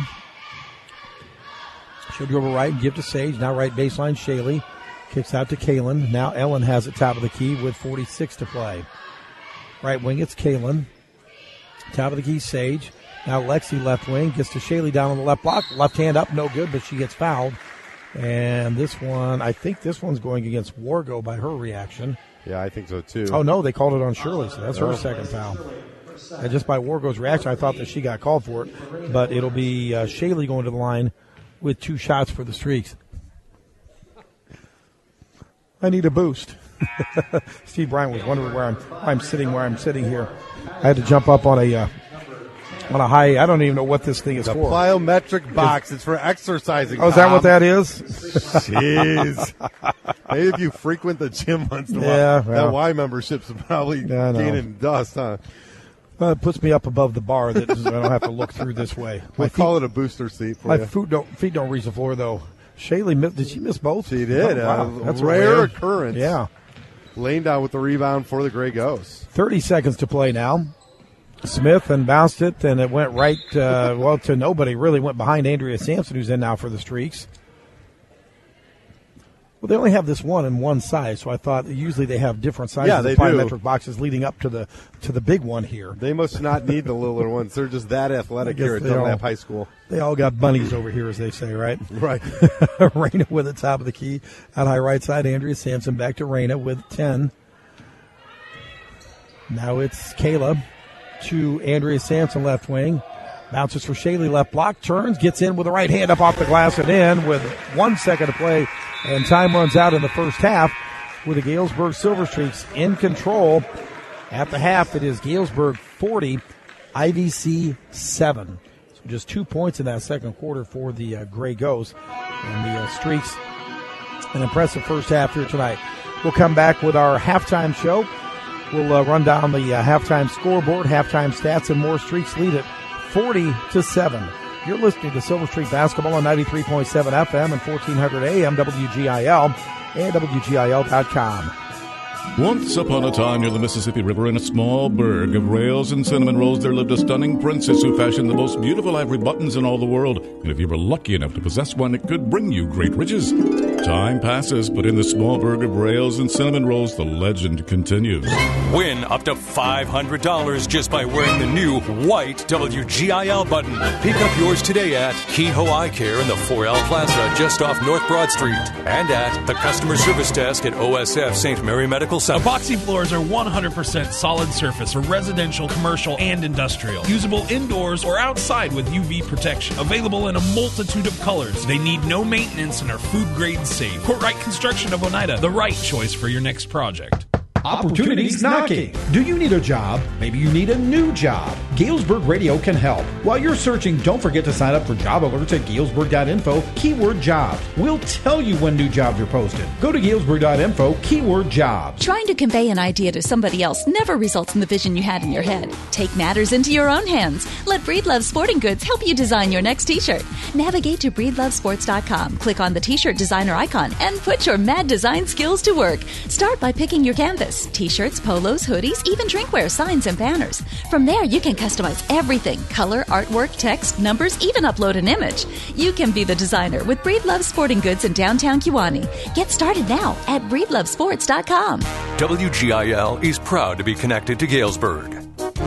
Speaker 2: She'll dribble right and give to Sage. Now right baseline, Shaylee. Kicks out to Kaylin. Now Ellen has it top of the key with forty-six to play. Right wing, it's Kaylin. Top of the key, Sage. Now Lexi left wing gets to Shaylee down on the left block. Left hand up, no good, but she gets fouled. And this one, I think this one's going against Wargo by her reaction.
Speaker 5: Yeah, I think so too.
Speaker 2: Oh, no, they called it on Shirley, so that's
Speaker 5: oh.
Speaker 2: her second foul. And just by Wargo's reaction, I thought that she got called for it. But it'll be uh, Shaylee going to the line with two shots for the Streaks. I need a boost. Steve Bryant was wondering where I'm, I'm sitting, where I'm sitting here. I had to jump up on a uh, on a high. I don't even know what this thing is
Speaker 5: the
Speaker 2: for.
Speaker 5: Plyometric box. It's for exercising.
Speaker 2: Oh, is that what that is?
Speaker 5: Jeez. Maybe if you frequent the gym once in a while,
Speaker 2: yeah,
Speaker 5: that
Speaker 2: well,
Speaker 5: Y membership's probably
Speaker 2: yeah,
Speaker 5: gaining dust, huh?
Speaker 2: Uh, it puts me up above the bar that I don't have to look through this way.
Speaker 5: We'll
Speaker 2: my
Speaker 5: call
Speaker 2: feet,
Speaker 5: it a booster seat for
Speaker 2: my
Speaker 5: you.
Speaker 2: My feet don't, feet don't reach the floor, though. Shaylee, missed, did she miss both?
Speaker 5: She did.
Speaker 2: Oh, wow.
Speaker 5: uh,
Speaker 2: That's
Speaker 5: rare
Speaker 2: rare
Speaker 5: occurrence.
Speaker 2: Yeah.
Speaker 5: Laying down with the rebound for the Grey Ghosts.
Speaker 2: thirty seconds to play now. Smith and bounced it, and it went right, uh, well, to nobody. Really went behind Andrea Sampson, who's in now for the Streaks. Well, they only have this one in one size, so I thought usually they have different sizes
Speaker 5: yeah,
Speaker 2: of
Speaker 5: they
Speaker 2: plyometric
Speaker 5: do.
Speaker 2: boxes leading up to the to the big one here.
Speaker 5: They must not need the littler ones. They're just that athletic here at Dunlap High School.
Speaker 2: They all got bunnies over here, as they say, right?
Speaker 5: Right.
Speaker 2: Raina with the top of the key. Out high right side, Andrea Sampson back to Raina with ten. Now it's Kayla to Andrea Sampson left wing. Bounces for Shaylee left block. Turns, gets in with the right hand up off the glass and in with one second to play. And time runs out in the first half with the Galesburg Silver Streaks in control. At the half, it is Galesburg forty, I V C seven. So just two points in that second quarter for the uh, Grey Ghosts. And the uh, Streaks, an impressive first half here tonight. We'll come back with our halftime show. We'll uh, run down the uh, halftime scoreboard, halftime stats, and more. Streaks lead it forty to seven. You're listening to Silver Streak Basketball on ninety-three point seven F M and fourteen hundred A M W G I L and W G I L dot com.
Speaker 11: Once upon a time near the Mississippi River in a small burg of rails and cinnamon rolls there lived a stunning princess who fashioned the most beautiful ivory buttons in all the world. And if you were lucky enough to possess one, it could bring you great riches. Time passes, but in the small burg of rails and cinnamon rolls, the legend continues.
Speaker 1: Win up to five hundred dollars just by wearing the new white W G I L button. Pick up yours today at Kehoe Eye Care in the four L Plaza just off North Broad Street and at the customer service desk at O S F Saint Mary Medical Center.
Speaker 12: Epoxy floors are one hundred percent solid surface for residential, commercial, and industrial. Usable indoors or outside with U V protection. Available in a multitude of colors. They need no maintenance and are food grade safe. Courtright Construction of Oneida, the right choice for your next project.
Speaker 13: Opportunities knocking. Do you need a job? Maybe you need a new job. Galesburg Radio can help. While you're searching, don't forget to sign up for job alerts at galesburg dot info, keyword jobs. We'll tell you when new jobs are posted. Go to galesburg dot info, keyword jobs.
Speaker 14: Trying to convey an idea to somebody else never results in the vision you had in your head. Take matters into your own hands. Let Breedlove Sporting Goods help you design your next t-shirt. Navigate to breedlove sports dot com, click on the t-shirt designer icon, and put your mad design skills to work. Start by picking your canvas. T-shirts, polos, hoodies, even drinkware, signs, and banners. From there, you can customize everything. Color, artwork, text, numbers, even upload an image. You can be the designer with Breedlove Sporting Goods in downtown Kewanee. Get started now at breedlove sports dot com.
Speaker 1: W G I L is proud to be connected to Galesburg.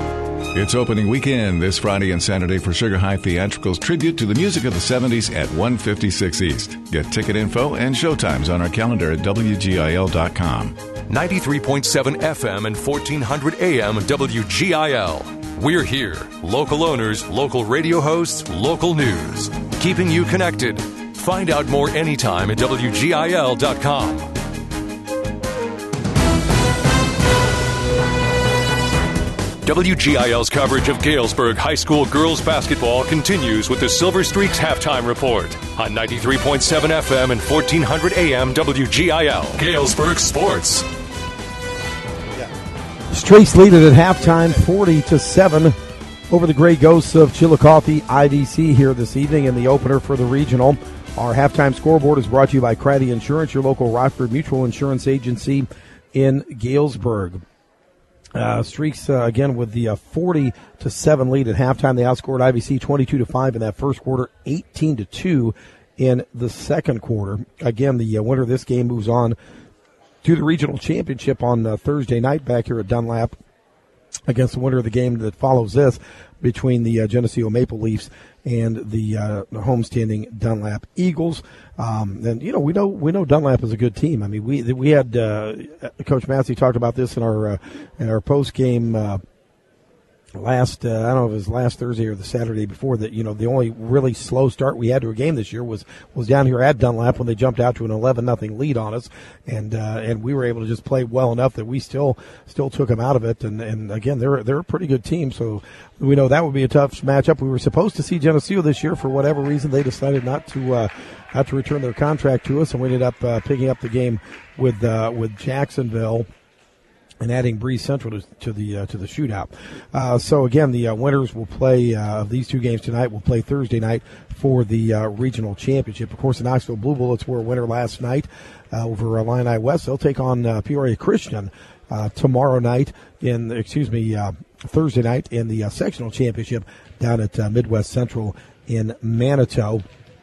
Speaker 11: It's opening weekend this Friday and Saturday for Sugar High Theatricals tribute to the music of the seventies at one fifty-six East. Get ticket info and showtimes on our calendar at W G I L dot com.
Speaker 1: ninety-three point seven F M and fourteen hundred A M W G I L. We're here. Local owners, local radio hosts, local news. Keeping you connected. Find out more anytime at W G I L dot com. W G I L's coverage of Galesburg High School girls basketball continues with the Silver Streaks halftime report on ninety-three point seven F M and fourteen hundred A M W G I L. Galesburg Sports.
Speaker 2: Streaks lead it at halftime, forty to seven, over the Grey Ghosts of Chillicothe I V C here this evening in the opener for the regional. Our halftime scoreboard is brought to you by Craddy Insurance, your local Rockford Mutual Insurance agency in Galesburg. Uh, Streaks uh, again with the uh, forty to seven lead at halftime. They outscored I V C twenty-two to five in that first quarter, eighteen to two in the second quarter. Again, the uh, winner of this game moves on to the regional championship on uh, Thursday night back here at Dunlap against the winner of the game that follows this. between the uh, Geneseo Maple Leafs and the uh, homestanding Dunlap Eagles. Um, and you know, we know we know Dunlap is a good team. I mean, we we had uh, Coach Massey talked about this in our uh, in our post game. Uh, Last, uh, I don't know if it was last Thursday or the Saturday before that, you know, the only really slow start we had to a game this year was, was down here at Dunlap when they jumped out to an eleven nothing lead on us. And, uh, and we were able to just play well enough that we still, still took them out of it. And, and again, they're, they're a pretty good team. So we know that would be a tough matchup. We were supposed to see Geneseo this year. For whatever reason, they decided not to, uh, not to return their contract to us. And we ended up, uh, picking up the game with, uh, with Jacksonville and adding Breeze Central to, to the uh, to the shootout. Uh, so again, the uh, winners will play uh, of these two games tonight. Will play Thursday night for the uh, regional championship. Of course, the Knoxville Blue Bullets were a winner last night uh, over Illini West. They'll take on uh, Peoria Christian uh, tomorrow night in excuse me uh, Thursday night in the uh, sectional championship down at uh, Midwest Central in Manitou.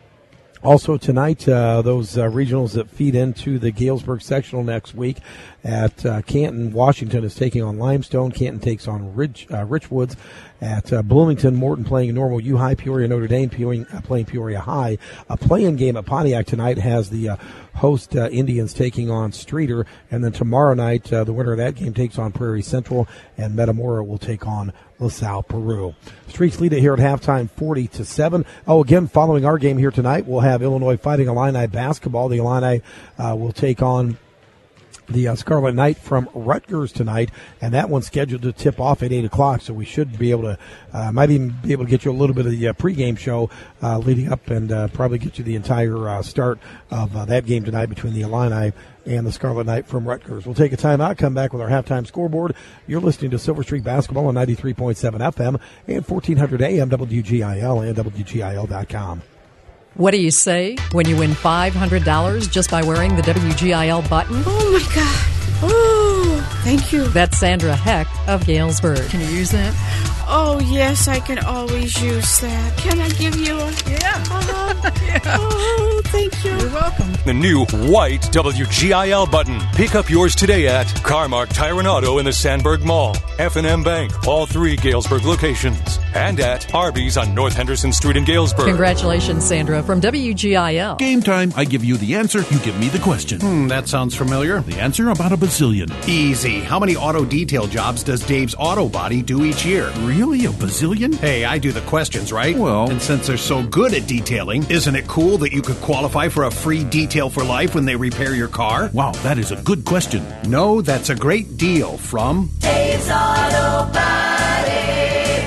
Speaker 2: Also tonight, uh, those uh, regionals that feed into the Galesburg sectional next week at uh, Canton. Washington is taking on Limestone. Canton takes on Ridge, uh, Richwoods. At uh, Bloomington, Morton playing normal U High. Peoria Notre Dame Peoria, uh, playing Peoria High. A play-in game at Pontiac tonight has the uh, host uh, Indians taking on Streeter. And then tomorrow night, uh, the winner of that game takes on Prairie Central, and Metamora will take on LaSalle Peru. Streaks lead it here at halftime, forty to seven. Oh, again, following our game here tonight, we'll have Illinois Fighting Illini basketball. The Illini uh, will take on the uh, Scarlet Knight from Rutgers tonight, and that one's scheduled to tip off at eight o'clock, so we should be able to, uh, might even be able to get you a little bit of the uh, pregame show uh, leading up, and uh, probably get you the entire uh, start of uh, that game tonight between the Illini and the Scarlet Knight from Rutgers. We'll take a timeout, come back with our halftime scoreboard. You're listening to Silver Streak Basketball on ninety-three point seven F M and fourteen hundred A M W G I L and W G I L dot com.
Speaker 15: What do you say when you win five hundred dollars just by wearing the W G I L button?
Speaker 16: Oh, my God. Oh, thank you.
Speaker 15: That's Sandra Heck of Galesburg.
Speaker 16: Can you use that? Oh, yes, I can always use that. Can I give you a...
Speaker 15: Yeah.
Speaker 16: Uh-huh. Yeah. Oh, thank you.
Speaker 15: You're welcome.
Speaker 1: The new white W G I L button. Pick up yours today at Carmark Tire and Auto in the Sandburg Mall, F and M Bank, all three Galesburg locations, and at Arby's on North Henderson Street in Galesburg.
Speaker 15: Congratulations, Sandra, from W G I L.
Speaker 17: Game time. I give you the answer. You give me the question.
Speaker 18: Hmm, that sounds familiar.
Speaker 17: The answer about a bazillion.
Speaker 18: Easy. How many auto detail jobs does Dave's Auto Body do each year?
Speaker 17: Really? A bazillion?
Speaker 18: Hey, I do the questions, right?
Speaker 17: Well.
Speaker 18: And since they're so good at detailing, isn't it cool that you could qualify for a free detail for life when they repair your car?
Speaker 17: Wow, that is a good question.
Speaker 18: No, that's a great deal from
Speaker 7: Dave's Auto Body.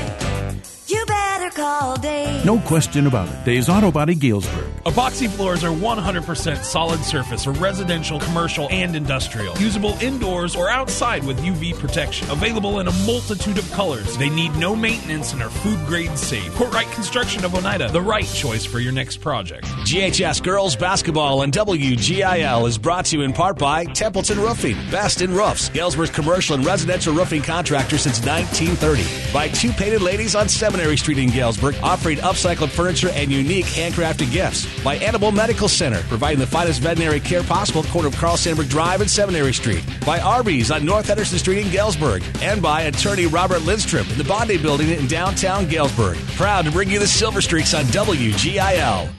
Speaker 7: You better call Dave.
Speaker 17: No question about it. Dave's Auto Body, Galesburg.
Speaker 12: Epoxy floors are one hundred percent solid surface for residential, commercial, and industrial. Usable indoors or outside with U V protection. Available in a multitude of colors. They need no maintenance and are food grade safe. Courtright Construction of Oneida, the right choice for your next project.
Speaker 8: G H S Girls Basketball on W G I L is brought to you in part by Templeton Roofing, best in roofs, Galesburg's commercial and residential roofing contractor since nineteen thirty. By Two Painted Ladies on Seminary Street in Galesburg, offering upcycled furniture and unique handcrafted gifts. By Animal Medical Center, providing the finest veterinary care possible at the corner of Carl Sandburg Drive and Seminary Street. By Arby's on North Henderson Street in Galesburg. And by attorney Robert Lindstrom in the Bondi Building in downtown Galesburg. Proud to bring you the Silver Streaks on W G I L.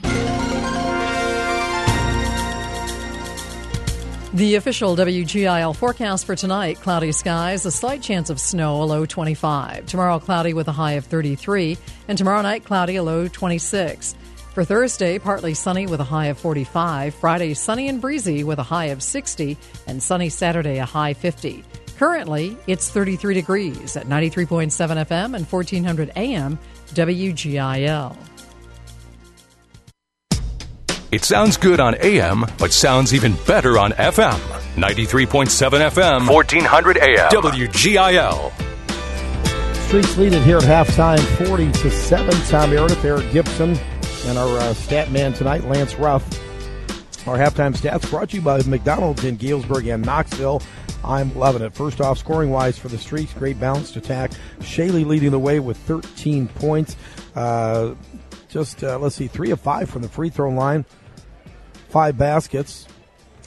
Speaker 15: The official W G I L forecast for tonight, cloudy skies, a slight chance of snow, a low twenty-five. Tomorrow, cloudy with a high of thirty-three. And tomorrow night, cloudy, a low twenty-six. For Thursday, partly sunny with a high of forty-five. Friday, sunny and breezy with a high of sixty. And sunny Saturday, a high fifty. Currently, it's thirty-three degrees at ninety-three point seven F M and fourteen hundred A M W G I L.
Speaker 1: It sounds good on A M, but sounds even better on F M. ninety-three point seven F M, fourteen hundred A M, W G I L.
Speaker 2: Streaks lead it here at halftime, forty to seven. Tom Meredith, Eric Gibson, and our uh, stat man tonight, Lance Ruff. Our halftime stats brought to you by McDonald's in Galesburg and Knoxville. I'm loving it. First off, scoring-wise for the Streaks, great balanced attack. Shaley leading the way with thirteen points. Uh, just, uh, let's see, three of five from the free throw line. Five baskets.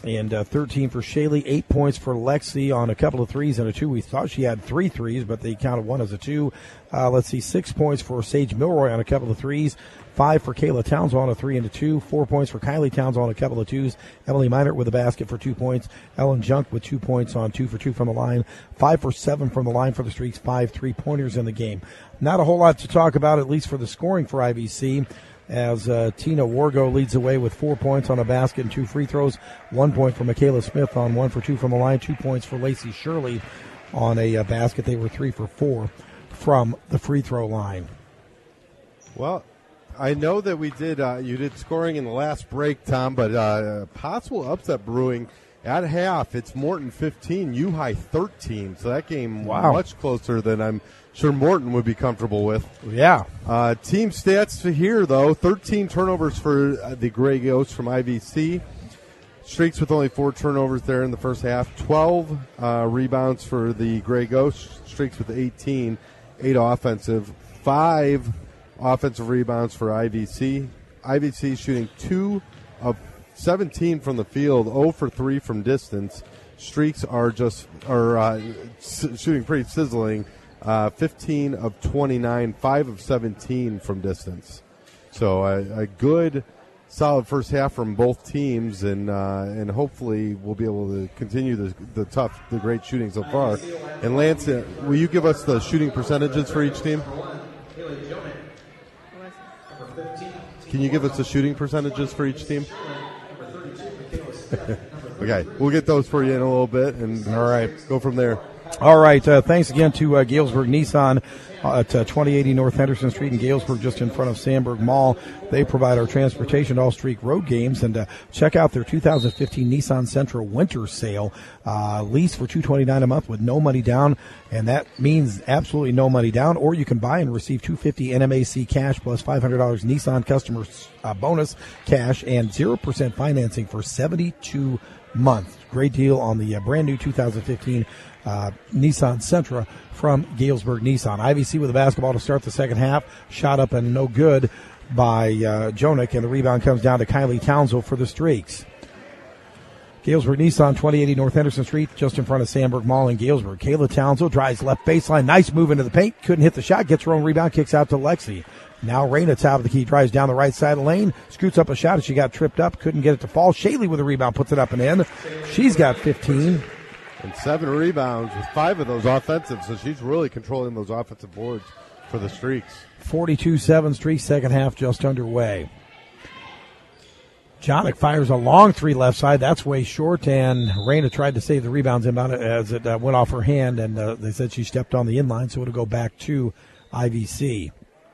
Speaker 2: And uh, thirteen for Shaley, eight points for Lexi on a couple of threes and a two. We thought she had three threes, but they counted one as a two. Uh, let's see, six points for Sage Milroy on a couple of threes. Five for Kayla Townsend on a three and a two. Four points for Kylie Townsend on a couple of twos. Emily Minert with a basket for two points. Ellen Junk with two points on two for two from the line. Five for seven from the line for the Streaks. Five three-pointers in the game. Not a whole lot to talk about, at least for the scoring for I V C, as uh, Tina Wargo leads the way with four points on a basket and two free throws. One point for Michaela Smith on one for two from the line. Two points for Lacey Shirley on a uh, basket. They were three for four from the free throw line.
Speaker 5: Well, I know that we did, uh, you did scoring in the last break, Tom, but uh, possible upset brewing at half. It's Morton fifteen, U High thirteen. So that game
Speaker 2: wow.
Speaker 5: much closer than I'm sure Morton would be comfortable with.
Speaker 2: Yeah.
Speaker 5: Uh, team stats here, though. thirteen turnovers for uh, the Gray Ghosts from I V C. Streaks with only four turnovers there in the first half. twelve uh, rebounds for the Gray Ghosts. Streaks with eighteen. Eight offensive. Five offensive rebounds for I V C. I V C shooting two of seventeen from the field, zero for three from distance. Streaks are just are uh, s- shooting pretty sizzling. Uh, fifteen of twenty-nine, five of seventeen from distance. So a, a good, solid first half from both teams, and uh, and hopefully we'll be able to continue the the tough, the great shooting so far. And Lance, uh, will you give us the shooting percentages for each team? Can you give us the shooting percentages for each team? Okay, we'll get those for you in a little bit, and all right, go from there.
Speaker 2: All right, uh, thanks again to uh, Galesburg Nissan uh, at uh, twenty eighty North Henderson Street in Galesburg, just in front of Sandburg Mall. They provide our transportation to all streak road games, and uh, check out their two thousand fifteen Nissan Sentra Winter Sale. Uh, lease for two hundred twenty-nine dollars a month with no money down, and that means absolutely no money down. Or you can buy and receive two hundred fifty dollars N M A C cash plus five hundred dollars Nissan customer uh, bonus cash and zero percent financing for seventy-two months. Great deal on the uh, brand new two thousand fifteen Uh, Nissan Sentra from Galesburg Nissan. I V C with the basketball to start the second half. Shot up and no good by uh, Jonick, and the rebound comes down to Kylie Townsend for the Streaks. Galesburg Nissan, twenty eighty North Henderson Street, just in front of Sandburg Mall in Galesburg. Kayla Townsend drives left baseline. Nice move into the paint. Couldn't hit the shot. Gets her own rebound. Kicks out to Lexi. Now Raina, top of the key, drives down the right side of the lane. Scoots up a shot, and she got tripped up. Couldn't get it to fall. Shaley with the rebound. Puts it up and in. She's got fifteen.
Speaker 5: And seven rebounds with five of those offensive, so she's really controlling those offensive boards for the Streaks.
Speaker 2: forty-two seven Streaks, second half just underway. Jonick fires a long three left side. That's way short, and Raina tried to save the rebounds inbound as it uh, went off her hand, and uh, they said she stepped on the inline, so it'll go back to I V C.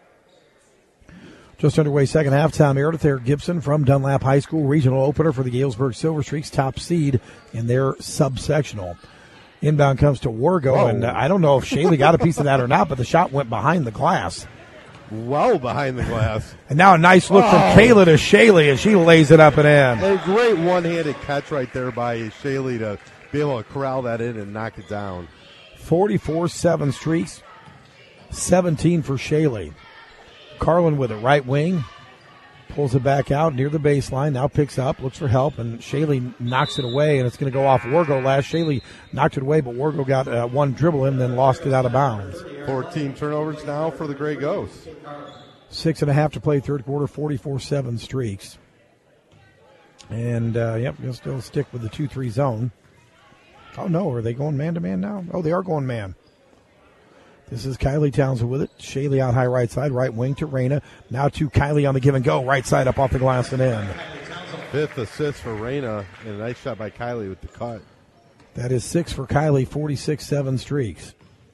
Speaker 2: Just underway second half. Tom Meredith there, Gibson from Dunlap High School, regional opener for the Galesburg Silver Streaks, top seed in their subsectional. Inbound comes to Wargo, Whoa. and uh, I don't know if Shaley got a piece of that or not, but the shot went behind the glass.
Speaker 5: Well behind the glass.
Speaker 2: And now a nice look oh. from Kayla to Shaley as she lays it up and in.
Speaker 5: A great one-handed catch right there by Shaley to be able to corral that in and knock it down.
Speaker 2: forty-four seven Streaks, seventeen for Shaley. Carlin with it, right wing, pulls it back out near the baseline, now picks up, looks for help, and Shaley knocks it away, and it's going to go off Wargo last. Shaley knocked it away, but Wargo got uh, one dribble in, then lost it out of bounds.
Speaker 5: fourteen turnovers now for the Gray Ghosts.
Speaker 2: Six and a half to play third quarter, forty-four seven Streaks. And, uh, yep, they'll still stick with the two three zone. Oh, no, are they going man-to-man now? Oh, they are going man. This is Kylie Townsend with it. Shaley out high right side, right wing to Raina. Now to Kylie on the give and go, right side up off the glass and in.
Speaker 5: Fifth assist for Raina, and a nice shot by Kylie with the cut.
Speaker 2: That is six for Kylie, forty-six seven Streaks.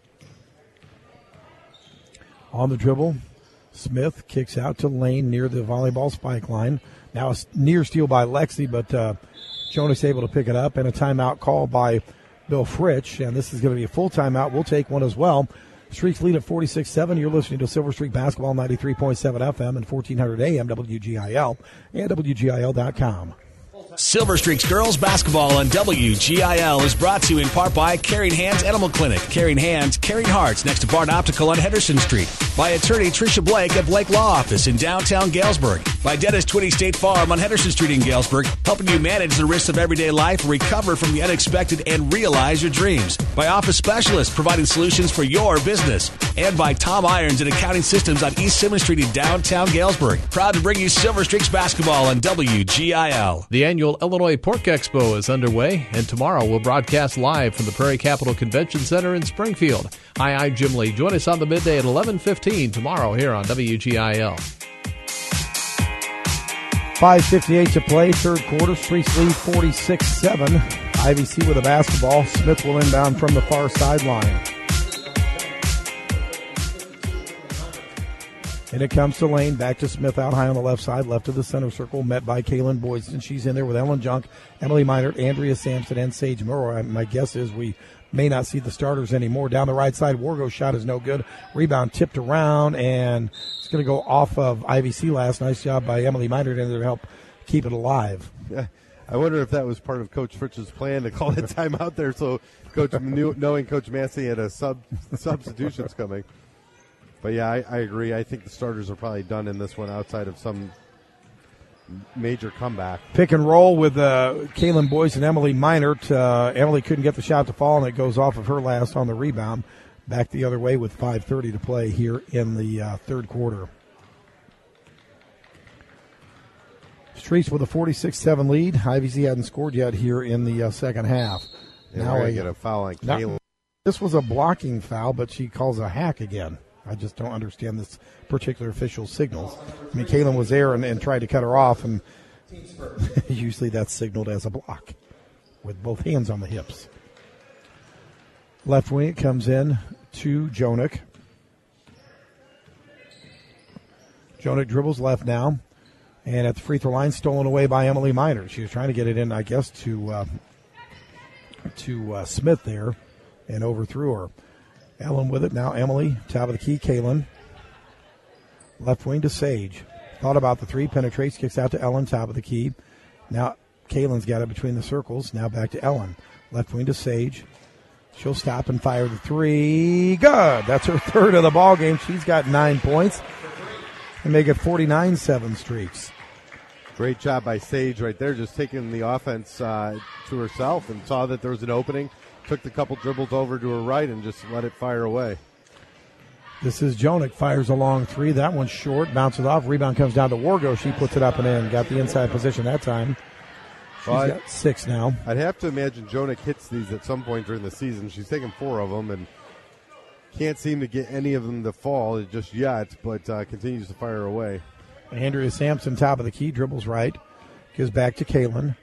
Speaker 2: On the dribble, Smith kicks out to Lane near the volleyball spike line. Now a near steal by Lexi, but uh, Jonas able to pick it up, and a timeout call by Bill Fritsch, and this is going to be a full timeout. We'll take one as well. Streaks lead at forty-six seven. You're listening to Silver Streak Basketball, ninety-three point seven F M and fourteen hundred A M W G I L and W G I L dot com.
Speaker 8: Silver Streaks Girls Basketball on W G I L is brought to you in part by Caring Hands Animal Clinic. Caring Hands, Caring Hearts next to Bart Optical on Henderson Street. By attorney Tricia Blake at Blake Law Office in downtown Galesburg. By Dennis Twitty State Farm on Henderson Street in Galesburg, helping you manage the risks of everyday life, recover from the unexpected, and realize your dreams. By Office Specialists, providing solutions for your business. And by Tom Irons and Accounting Systems on East Simmons Street in downtown Galesburg. Proud to bring you Silver Streaks Basketball on W G I L.
Speaker 10: The annual Illinois Pork Expo is underway, and tomorrow we'll broadcast live from the Prairie Capital Convention Center in Springfield. Hi, I'm Jim Lee. Join us on the midday at eleven fifteen tomorrow here on W G I L.
Speaker 2: five fifty-eight to play, third quarter. Streaks lead forty-six seven. I V C with a basketball. Smith will inbound from the far sideline. And it comes to Lane, back to Smith out high on the left side, left of the center circle, met by Kaylin Boydston. She's in there with Ellen Junk, Emily Minert, Andrea Sampson, and Sage Milroy. My guess is we may not see the starters anymore. Down the right side, Wargo's shot is no good. Rebound tipped around, and it's going to go off of I V C last. Nice job by Emily Minert in there to help keep it alive.
Speaker 5: Yeah. I wonder if that was part of Coach Fritz's plan to call that time out there, so Coach knew, knowing Coach Massey had a sub substitutions coming. But, yeah, I, I agree. I think the starters are probably done in this one outside of some major comeback.
Speaker 2: Pick and roll with uh, Kaylin Boyce and Emily Minert. Uh, Emily couldn't get the shot to fall, and it goes off of her last on the rebound. Back the other way with five thirty to play here in the uh, third quarter. Streaks with a forty-six seven lead. I V C hadn't scored yet here in the uh, second half.
Speaker 5: Yeah,
Speaker 2: now
Speaker 5: we're going
Speaker 2: I
Speaker 5: to get a foul on Kaylin.
Speaker 2: This was a blocking foul, but she calls a hack again. I just don't understand this particular official signals. I mean, Kaylin was there and, and tried to cut her off, and usually that's signaled as a block with both hands on the hips. Left wing, it comes in to Jonik. Jonik dribbles left now, and at the free throw line, stolen away by Emily Minert. She was trying to get it in, I guess, to uh, to uh, Smith there, and overthrew her. Ellen with it now. Emily, top of the key. Kaylin. Left wing to Sage. Thought about the three. Penetrates. Kicks out to Ellen, top of the key. Now Kaylin's got it between the circles. Now back to Ellen. Left wing to Sage. She'll stop and fire the three. Good. That's her third of the ball game. She's got nine points. And make it forty-nine seven Streaks.
Speaker 5: Great job by Sage right there, just taking the offense uh, to herself and saw that there was an opening. Took the couple dribbles over to her right and just let it fire away.
Speaker 2: This is Jonik, fires a long three. That one's short, bounces off. Rebound comes down to Wargo. She puts it up and in. Got the inside position that time. She's
Speaker 5: well,
Speaker 2: got six now.
Speaker 5: I'd have to imagine Jonik hits these at some point during the season. She's taken four of them and can't seem to get any of them to fall just yet, but uh, continues to fire away.
Speaker 2: Andrea Sampson, top of the key, dribbles right. Gives back to Kaylin.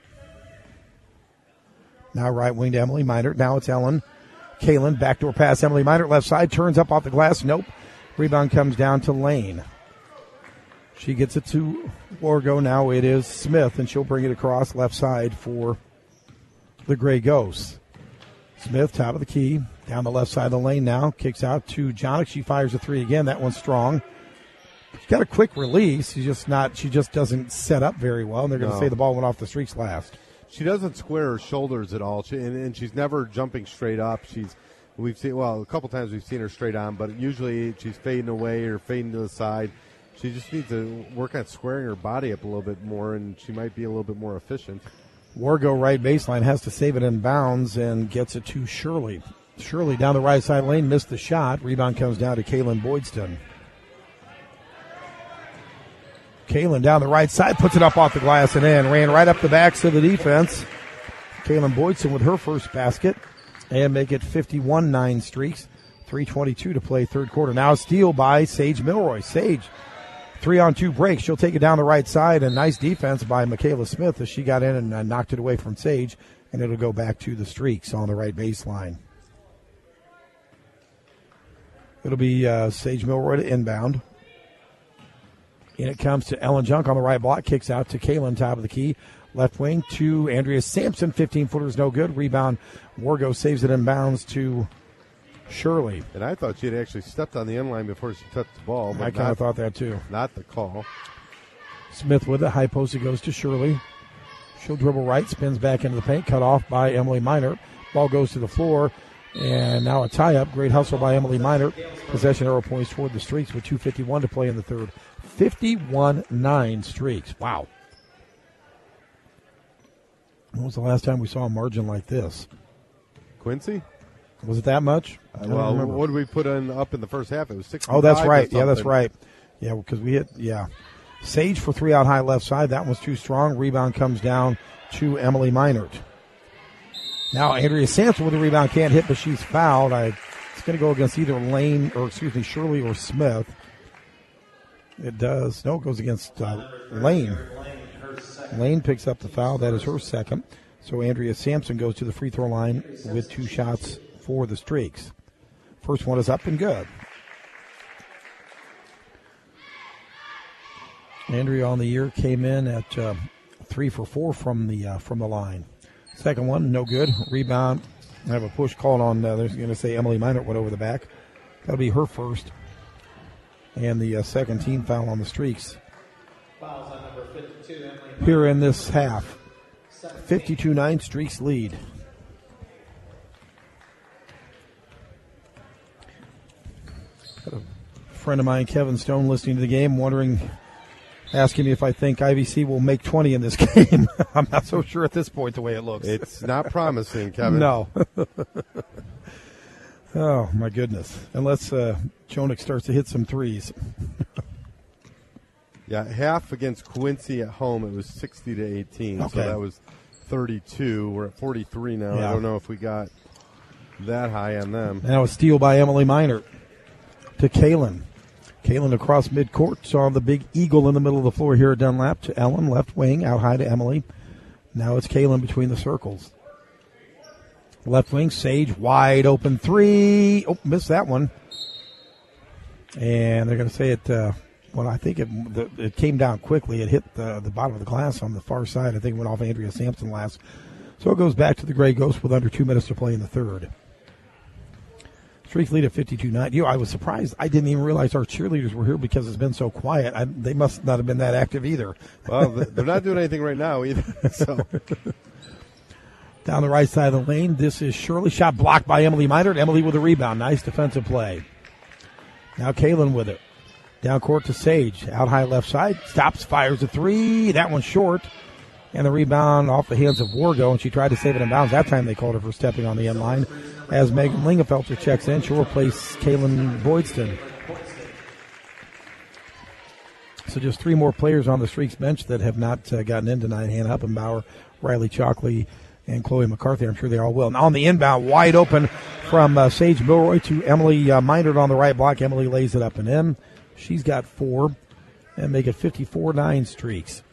Speaker 2: Now right wing to Emily Minert. Now it's Ellen. Kaylin, backdoor pass. Emily Minert, left side. Turns up off the glass. Nope. Rebound comes down to Lane. She gets it to Wargo. Now it is Smith, and she'll bring it across left side for the Grey Ghosts. Smith, top of the key. Down the left side of the lane now. Kicks out to Jonik. She fires a three again. That one's strong. She's got a quick release. She's just not. She just doesn't set up very well, and they're going to
Speaker 5: No.
Speaker 2: say the ball went off the Streaks last.
Speaker 5: She doesn't square her shoulders at all, she, and, and she's never jumping straight up. She's we've seen well a couple times we've seen her straight on, but usually she's fading away or fading to the side. She just needs to work on squaring her body up a little bit more, and she might be a little bit more efficient.
Speaker 2: Wargo right baseline has to save it in bounds and gets it to Shirley. Shirley down the right side lane, missed the shot. Rebound comes down to Kaylin Boydston. Kaylin down the right side, puts it up off the glass and in. Ran right up the backs of the defense. Kaylin Boydston with her first basket. And make it fifty-one nine Streaks. three twenty-two to play third quarter. Now a steal by Sage Milroy. Sage, three on two break. She'll take it down the right side. And nice defense by Michaela Smith as she got in and uh, knocked it away from Sage. And it'll go back to the Streaks on the right baseline. It'll be uh, Sage Milroy to inbound. And it comes to Ellen Junk on the right block. Kicks out to Kaylin, top of the key. Left wing to Andrea Sampson. fifteen-footer is no good. Rebound. Wargo saves it in bounds to Shirley.
Speaker 5: And I thought she had actually stepped on the end line before she touched the ball. But
Speaker 2: I kind of thought that too.
Speaker 5: Not the call.
Speaker 2: Smith with it. High post. It goes to Shirley. She'll dribble right, spins back into the paint, cut off by Emily Minor. Ball goes to the floor, and now a tie-up. Great hustle by Emily Minor. Possession arrow points toward the Streaks with two fifty-one to play in the third. fifty-one nine Streaks. Wow. When was the last time we saw a margin like this?
Speaker 5: Quincy?
Speaker 2: Was it that much?
Speaker 5: Uh, well, what did we put in up in the first half? It was six.
Speaker 2: Oh, that's right. Yeah, that's right. Yeah, because we hit, yeah. Sage for three out high left side. That one's too strong. Rebound comes down to Emily Minert. Now Andrea Sampson with the rebound can't hit, but she's fouled. I, it's going to go against either Lane, or excuse me, Shirley or Smith. It does. No, it goes against uh, Lane. Lane picks up the foul. That is her second. So Andrea Sampson goes to the free throw line with two shots for the Streaks. First one is up and good. Andrea on the year came in at uh, three for four from the uh, from the line. Second one, no good. Rebound. I have a push called on. Uh, they're going to say Emily Minert went over the back. That'll be her first. And the uh, second team foul on the Streaks.
Speaker 3: Fouls on number fifty-two, Emily Minert.
Speaker 2: Here in this half. fifty-two nine Streaks lead. Got a friend of mine, Kevin Stone, listening to the game, wondering, asking me if I think I V C will make twenty in this game. I'm not so sure at this point the way it looks.
Speaker 5: It's not promising, Kevin.
Speaker 2: No. Oh, my goodness. Unless uh, Jonik starts to hit some threes.
Speaker 5: Yeah, half against Quincy at home, it was sixty to eighteen.
Speaker 2: Okay.
Speaker 5: So that was thirty-two. We're at forty-three now.
Speaker 2: Yeah.
Speaker 5: I don't know if we got that high on them.
Speaker 2: Now a steal by Emily Minert to Kaylin. Kaylin across midcourt, saw the big eagle in the middle of the floor here at Dunlap to Ellen, left wing, out high to Emily. Now it's Kaylin between the circles. Left wing, Sage, wide open three. Oh, missed that one. And they're going to say it, uh, well, I think it the, it came down quickly. It hit the, the bottom of the glass on the far side. I think it went off Andrea Sampson last. So it goes back to the Gray Ghost with under two minutes to play in the third. Streaks lead at fifty-two nine. You know, I was surprised. I didn't even realize our cheerleaders were here because it's been so quiet. I, they must not have been that active either.
Speaker 5: Well, they're not doing anything right now either. So
Speaker 2: down the right side of the lane, this is Shirley. Shot blocked by Emily Minert. Emily with a rebound. Nice defensive play. Now Kaylin with it. Down court to Sage. Out high left side. Stops, fires a three. That one's short. And the rebound off the hands of Wargo, and she tried to save it in bounds. That time they called her for stepping on the end line. As Megan Lingenfelter checks in, she'll replace Kaylin Boydston. So just three more players on the Streaks bench that have not uh, gotten in tonight. Hannah Uppenbauer, Riley Chalkley, and Chloe McCarthy. I'm sure they all will. Now on the inbound, wide open from uh, Sage Milroy to Emily uh, Minert on the right block. Emily lays it up and in. She's got four, and make it fifty-four nine Streaks.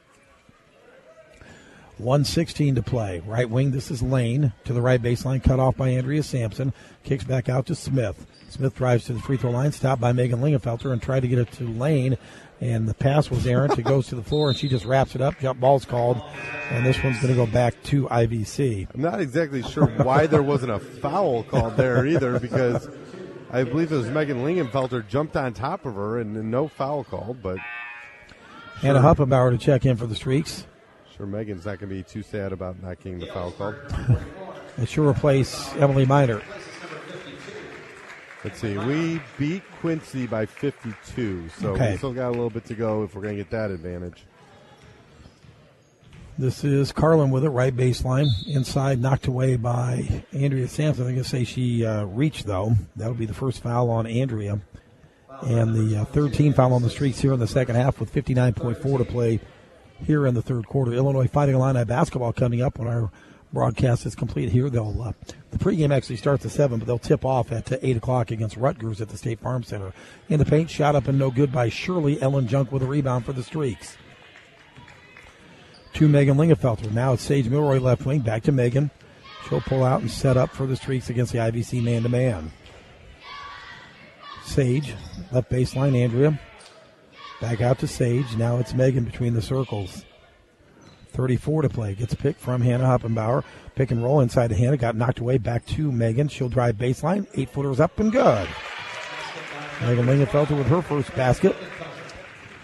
Speaker 2: one sixteen to play. Right wing, this is Lane to the right baseline, cut off by Andrea Sampson. Kicks back out to Smith. Smith drives to the free throw line, stopped by Megan Lingenfelter and tried to get it to Lane. And the pass was errant. It goes to the floor, and she just wraps it up. Jump ball's called, and this one's going to go back to I V C.
Speaker 5: I'm not exactly sure why there wasn't a foul called there either, because I believe it was Megan Lingenfelter jumped on top of her, and, and no foul called. But
Speaker 2: sure. Hannah Uppenbauer to check in for the Streaks.
Speaker 5: Sure, Megan's not going to be too sad about not getting the foul called.
Speaker 2: It should replace Emily Minert.
Speaker 5: Let's see. We beat Quincy by fifty-two, so
Speaker 2: okay.
Speaker 5: we still got a little bit to go if we're going to get that advantage.
Speaker 2: This is Carlin with it, right baseline. Inside, knocked away by Andrea Sampson. I'm going to say she uh, reached, though. That'll be the first foul on Andrea. And the uh, third team foul on the Streaks here in the second half with fifty-nine point four to play here in the third quarter. Illinois Fighting Illini basketball coming up when our broadcast is complete here. They'll uh, the pregame actually starts at seven, but they'll tip off at uh, eight o'clock against Rutgers at the State Farm Center. In the paint, shot up and no good by Shirley. Ellen Junk with a rebound for the Streaks. To Megan Lingenfelter. Now it's Sage Milroy left wing. Back to Megan. She'll pull out and set up for the Streaks against the I V C man-to-man. Sage, left baseline, Andrea. Back out to Sage. Now it's Megan between the circles. thirty-four to play. Gets a pick from Hannah Uppenbauer. Pick and roll inside to Hannah. Got knocked away. Back to Megan. She'll drive baseline. Eight footers up and good. Megan Lingenfelter with her first basket.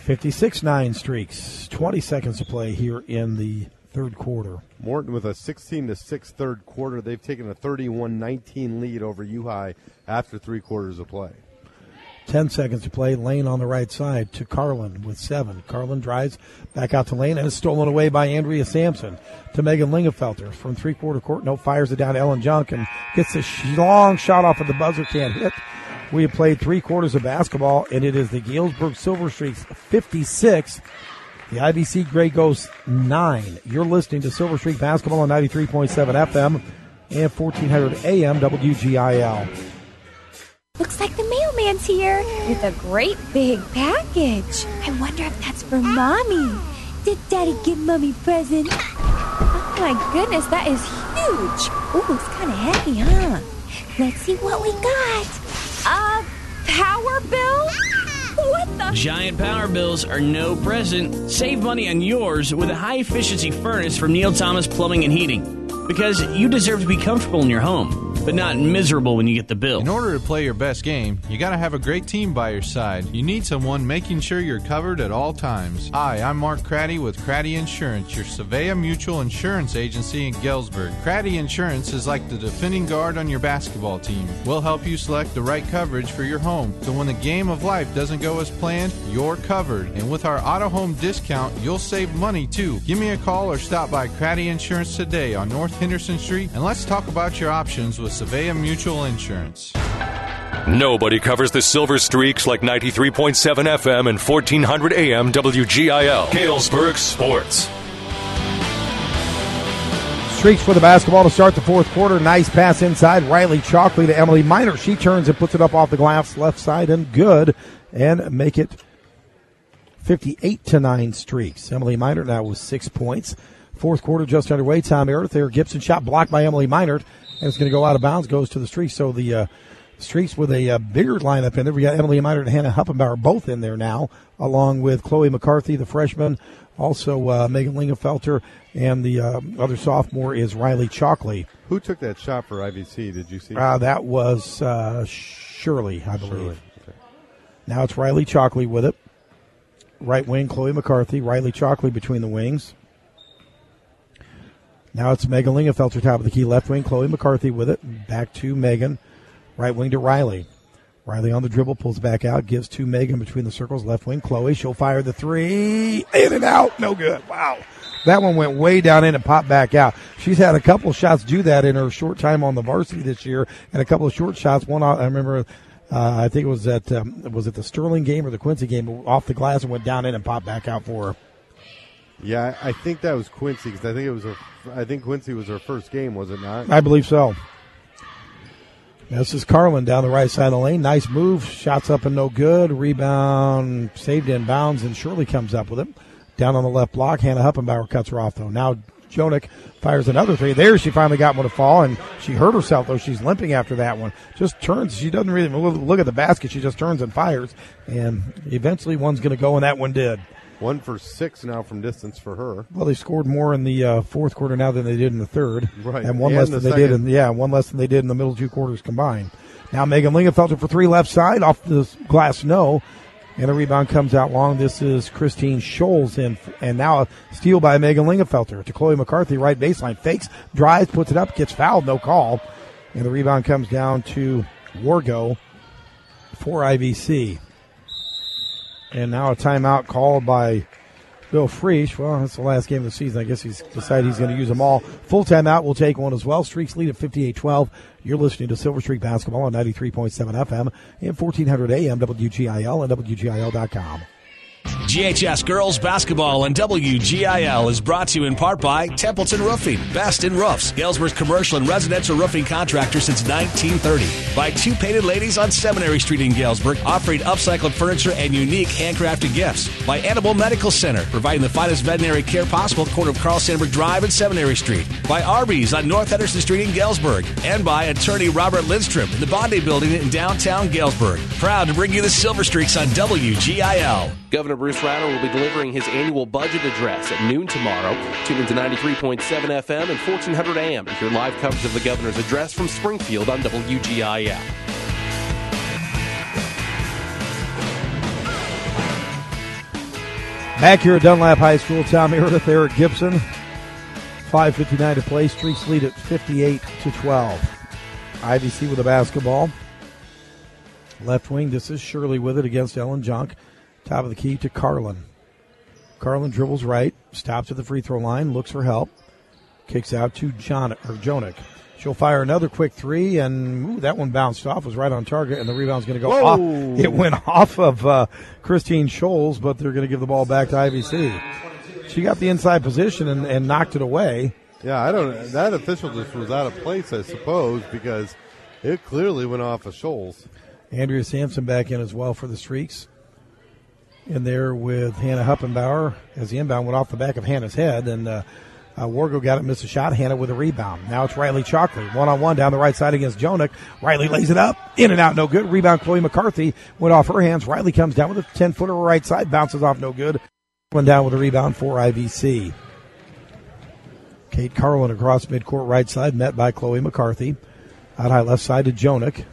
Speaker 2: fifty-six nine Streaks. twenty seconds to play here in the third quarter.
Speaker 5: Morton with a sixteen to six third quarter. They've taken a thirty-one nineteen lead over U-High after three quarters of play.
Speaker 2: Ten seconds to play. Lane on the right side to Carlin with seven. Carlin drives back out to Lane and is stolen away by Andrea Sampson to Megan Lingenfelter from three-quarter court. No, fires it down to Ellen Junk and gets a sh- long shot off of the buzzer. Can't hit. We have played three quarters of basketball, and it is the Galesburg Silver Streaks fifty-six. The I B C Grey Ghosts nine. You're listening to Silver Streak Basketball on ninety-three point seven F M and fourteen hundred A M W G I L.
Speaker 19: Looks like the mailman's here with a great big package. I wonder if that's for Mommy. Did Daddy give Mommy a present? Oh my goodness, that is huge. Ooh, it's kind of heavy, huh? Let's see what we got. Uh, power bill? What the?
Speaker 20: Giant power bills are no present. Save money on yours with a high-efficiency furnace from Neil Thomas Plumbing and Heating. Because you deserve to be comfortable in your home, but not miserable when you get the bill.
Speaker 21: In order to play your best game, you got to have a great team by your side. You need someone making sure you're covered at all times. Hi, I'm Mark Craddy with Craddy Insurance, your Savea Mutual Insurance Agency in Galesburg. Craddy Insurance is like the defending guard on your basketball team. We'll help you select the right coverage for your home, so when the game of life doesn't go as planned, you're covered. And with our auto home discount, you'll save money too. Give me a call or stop by Craddy Insurance today on North Henderson Street, and let's talk about your options with Savea Mutual Insurance.
Speaker 1: Nobody covers the Silver Streaks like ninety-three point seven F M and fourteen hundred A M W G I L. Galesburg Sports.
Speaker 2: Streaks for the basketball to start the fourth quarter. Nice pass inside. Riley Chalkley to Emily Miner. She turns and puts it up off the glass left side and good, and make it fifty-eight to nine Streaks. Emily Miner now with six points. Fourth quarter just underway. Tom Erith there. Gibson shot blocked by Emily Meinert, and it's going to go out of bounds. Goes to the Streaks. So the uh, Streaks with a uh, bigger lineup in there. We got Emily Meinert and Hannah Huppenbauer both in there now, along with Chloe McCarthy, the freshman, also uh, Megan Lingenfelter, and the uh, other sophomore is Riley Chalkley.
Speaker 5: Who took that shot for I V C? Did you see?
Speaker 2: Uh, that was uh, Shirley, I believe.
Speaker 5: Shirley. Okay.
Speaker 2: Now it's Riley Chalkley with it. Right wing, Chloe McCarthy. Riley Chalkley between the wings. Now it's Megan Lingenfelter, top of the key. Left wing, Chloe McCarthy with it. Back to Megan. Right wing to Riley. Riley on the dribble, pulls back out, gives to Megan between the circles. Left wing, Chloe. She'll fire the three. In and out. No good. Wow. That one went way down in and popped back out. She's had a couple of shots do that in her short time on the varsity this year, and a couple of short shots. One, I remember, uh, I think it was at um, was it the Sterling game or the Quincy game, off the glass and went down in and popped back out for her.
Speaker 5: Yeah, I think that was Quincy because I think it was her. I think Quincy was her first game, was it not?
Speaker 2: I believe so. This is Carlin down the right side of the lane. Nice move. Shots up and no good. Rebound saved in bounds, and Shirley comes up with it. Down on the left block. Hannah Huppenbauer cuts her off, though. Now Jonick fires another three. There she finally got one to fall, and she hurt herself, though. She's limping after that one. Just turns. She doesn't really look at the basket. She just turns and fires, and eventually one's going to go, and that one did.
Speaker 5: One for six now from distance for her.
Speaker 2: Well, they scored more in the uh, fourth quarter now than they did in the third.
Speaker 5: Right.
Speaker 2: And one
Speaker 5: and
Speaker 2: less
Speaker 5: the
Speaker 2: than
Speaker 5: second.
Speaker 2: they did in yeah, one less than they did in the middle two quarters combined. Now Megan Lingenfelter for three left side, off the glass, no. And the rebound comes out long. This is Christine Scholes in, and now a steal by Megan Lingenfelter to Chloe McCarthy, right baseline. Fakes, drives, puts it up, gets fouled, no call. And the rebound comes down to Wargo for I V C. And now a timeout called by Bill Friesch. Well, that's the last game of the season. I guess he's decided he's going to use them all. Full timeout will take one as well. Streaks lead at fifty-eight twelve. You're listening to Silver Streak Basketball on ninety-three point seven F M and fourteen hundred A M W G I L and W G I L dot com.
Speaker 8: G H S Girls Basketball and W G I L is brought to you in part by Templeton Roofing, best in roofs, Galesburg's commercial and residential roofing contractor since nineteen thirty. By Two Painted Ladies on Seminary Street in Galesburg, offering upcycled furniture and unique handcrafted gifts. By Animal Medical Center, providing the finest veterinary care possible, corner of Carl Sandburg Drive and Seminary Street. By Arby's on North Henderson Street in Galesburg. And by attorney Robert Lindstrom in the Bondi Building in downtown Galesburg. Proud to bring you the Silver Streaks on W G I L.
Speaker 22: Governor Bruce Rauner will be delivering his annual budget address at noon tomorrow. Tune into ninety-three point seven F M and fourteen hundred A M to hear live coverage of the governor's address from Springfield on W G I L.
Speaker 2: Back here at Dunlap High School, Tom Meredith, Eric Gibson. five fifty-nine to play. Streaks lead at fifty-eight to twelve. I V C with the basketball. Left wing, this is Shirley with it against Ellen Junk. Top of the key to Carlin. Carlin dribbles right, stops at the free throw line, looks for help. Kicks out to John, or Jonick. She'll fire another quick three, and ooh, that one bounced off, was right on target, and the rebound's going to go
Speaker 5: Whoa.
Speaker 2: off. It went off of uh, Christine Scholes, but they're going to give the ball back to I V C. She got the inside position and, and knocked it away.
Speaker 5: Yeah, I don't. That official just was out of place, I suppose, because it clearly went off of Scholes.
Speaker 2: Andrea Sampson back in as well for the Streaks. In there with Hannah Huppenbauer as the inbound went off the back of Hannah's head, and uh, uh, Wargo got it, missed a shot. Hannah with a rebound. Now it's Riley Chalkley, one-on-one down the right side against Jonick. Riley lays it up, in and out, no good. Rebound, Chloe McCarthy went off her hands. Riley comes down with a ten-footer right side, bounces off, no good. One down with a rebound for I V C. Kate Carlin across midcourt right side, met by Chloe McCarthy. Out high left side to Jonick.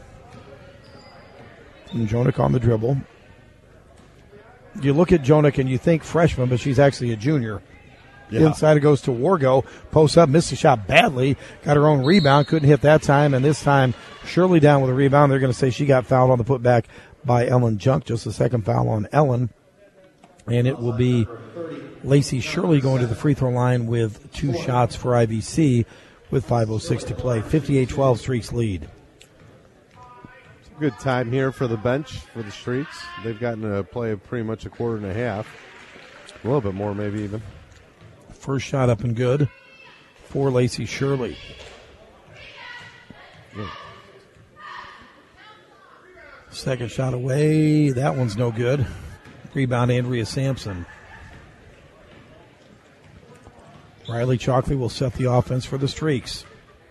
Speaker 2: And Jonick on the dribble. You look at Jonick and you think freshman, but she's actually a junior. Yeah. Inside it goes to Wargo. Posts up, missed the shot badly. Got her own rebound, couldn't hit that time. And this time, Shirley down with a rebound. They're going to say she got fouled on the putback by Ellen Junk. Just a second foul on Ellen. And it will be Lacey Shirley going to the free throw line with two shots for I V C with five oh six to play. fifty-eight twelve Streaks lead.
Speaker 5: Good time here for the bench for the Streaks. They've gotten to play pretty much a quarter and a half. A little bit more maybe even.
Speaker 2: First shot up and good for Lacey Shirley.
Speaker 5: Yeah.
Speaker 2: Second shot away. That one's no good. Rebound, Andrea Sampson. Riley Chalkley will set the offense for the Streaks.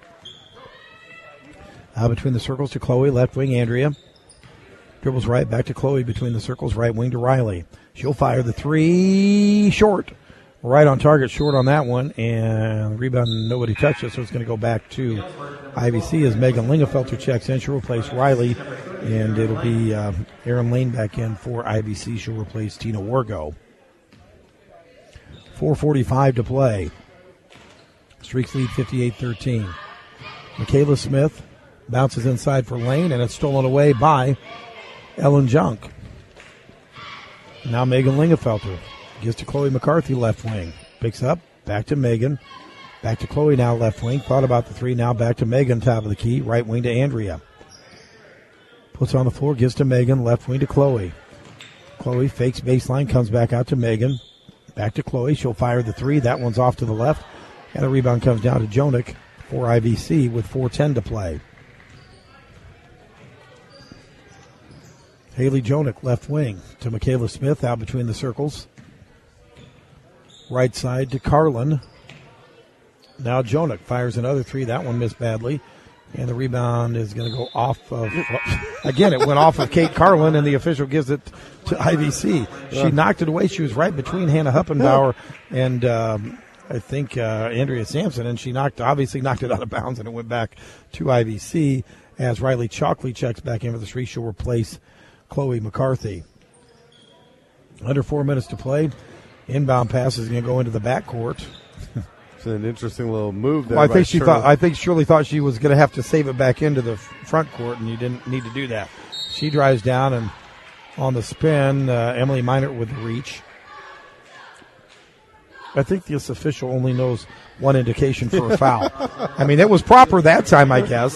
Speaker 2: Out between the circles to Chloe, left wing, Andrea. Dribbles right back to Chloe between the circles, right wing to Riley. She'll fire the three short. Right on target, short on that one, and rebound, nobody touched it, so it's going to go back to I V C as Megan Lingefelter checks in. She'll replace Riley, and it'll be uh, Erin Lane back in for I V C. She'll replace Tina Wargo. four forty-five to play. Streaks lead fifty-eight thirteen. Michaela Smith bounces inside for Lane, and it's stolen away by Ellen Junk. Now Megan Lingefelter. Gives to Chloe McCarthy, left wing. Picks up, back to Megan. Back to Chloe now, left wing. Thought about the three, now back to Megan, top of the key. Right wing to Andrea. Puts on the floor, gives to Megan, left wing to Chloe. Chloe fakes baseline, comes back out to Megan. Back to Chloe, she'll fire the three. That one's off to the left. And a rebound comes down to Jonick for I V C with four ten to play. Haley Jonick, left wing to Michaela Smith, out between the circles. Right side to Carlin. Now Jonick fires another three. That one missed badly. And the rebound is going to go off of, again, it went off of Kate Carlin, and the official gives it to I V C. She knocked it away. She was right between Hannah Huppenbauer and um, I think uh, Andrea Sampson, and she knocked, obviously knocked it out of bounds, and it went back to I V C as Riley Chalkley checks back in for the three. She'll replace Chloe McCarthy. Under four minutes to play. Inbound pass is going to go into the backcourt.
Speaker 5: It's an interesting little move there.
Speaker 2: Well, I think she
Speaker 5: Shirley.
Speaker 2: thought. I think Shirley thought she was going to have to save it back into the front court, and you didn't need to do that. She drives down, and on the spin, uh, Emily Minert with the reach. I think this official only knows one indication for a foul. I mean, it was proper that time, I guess.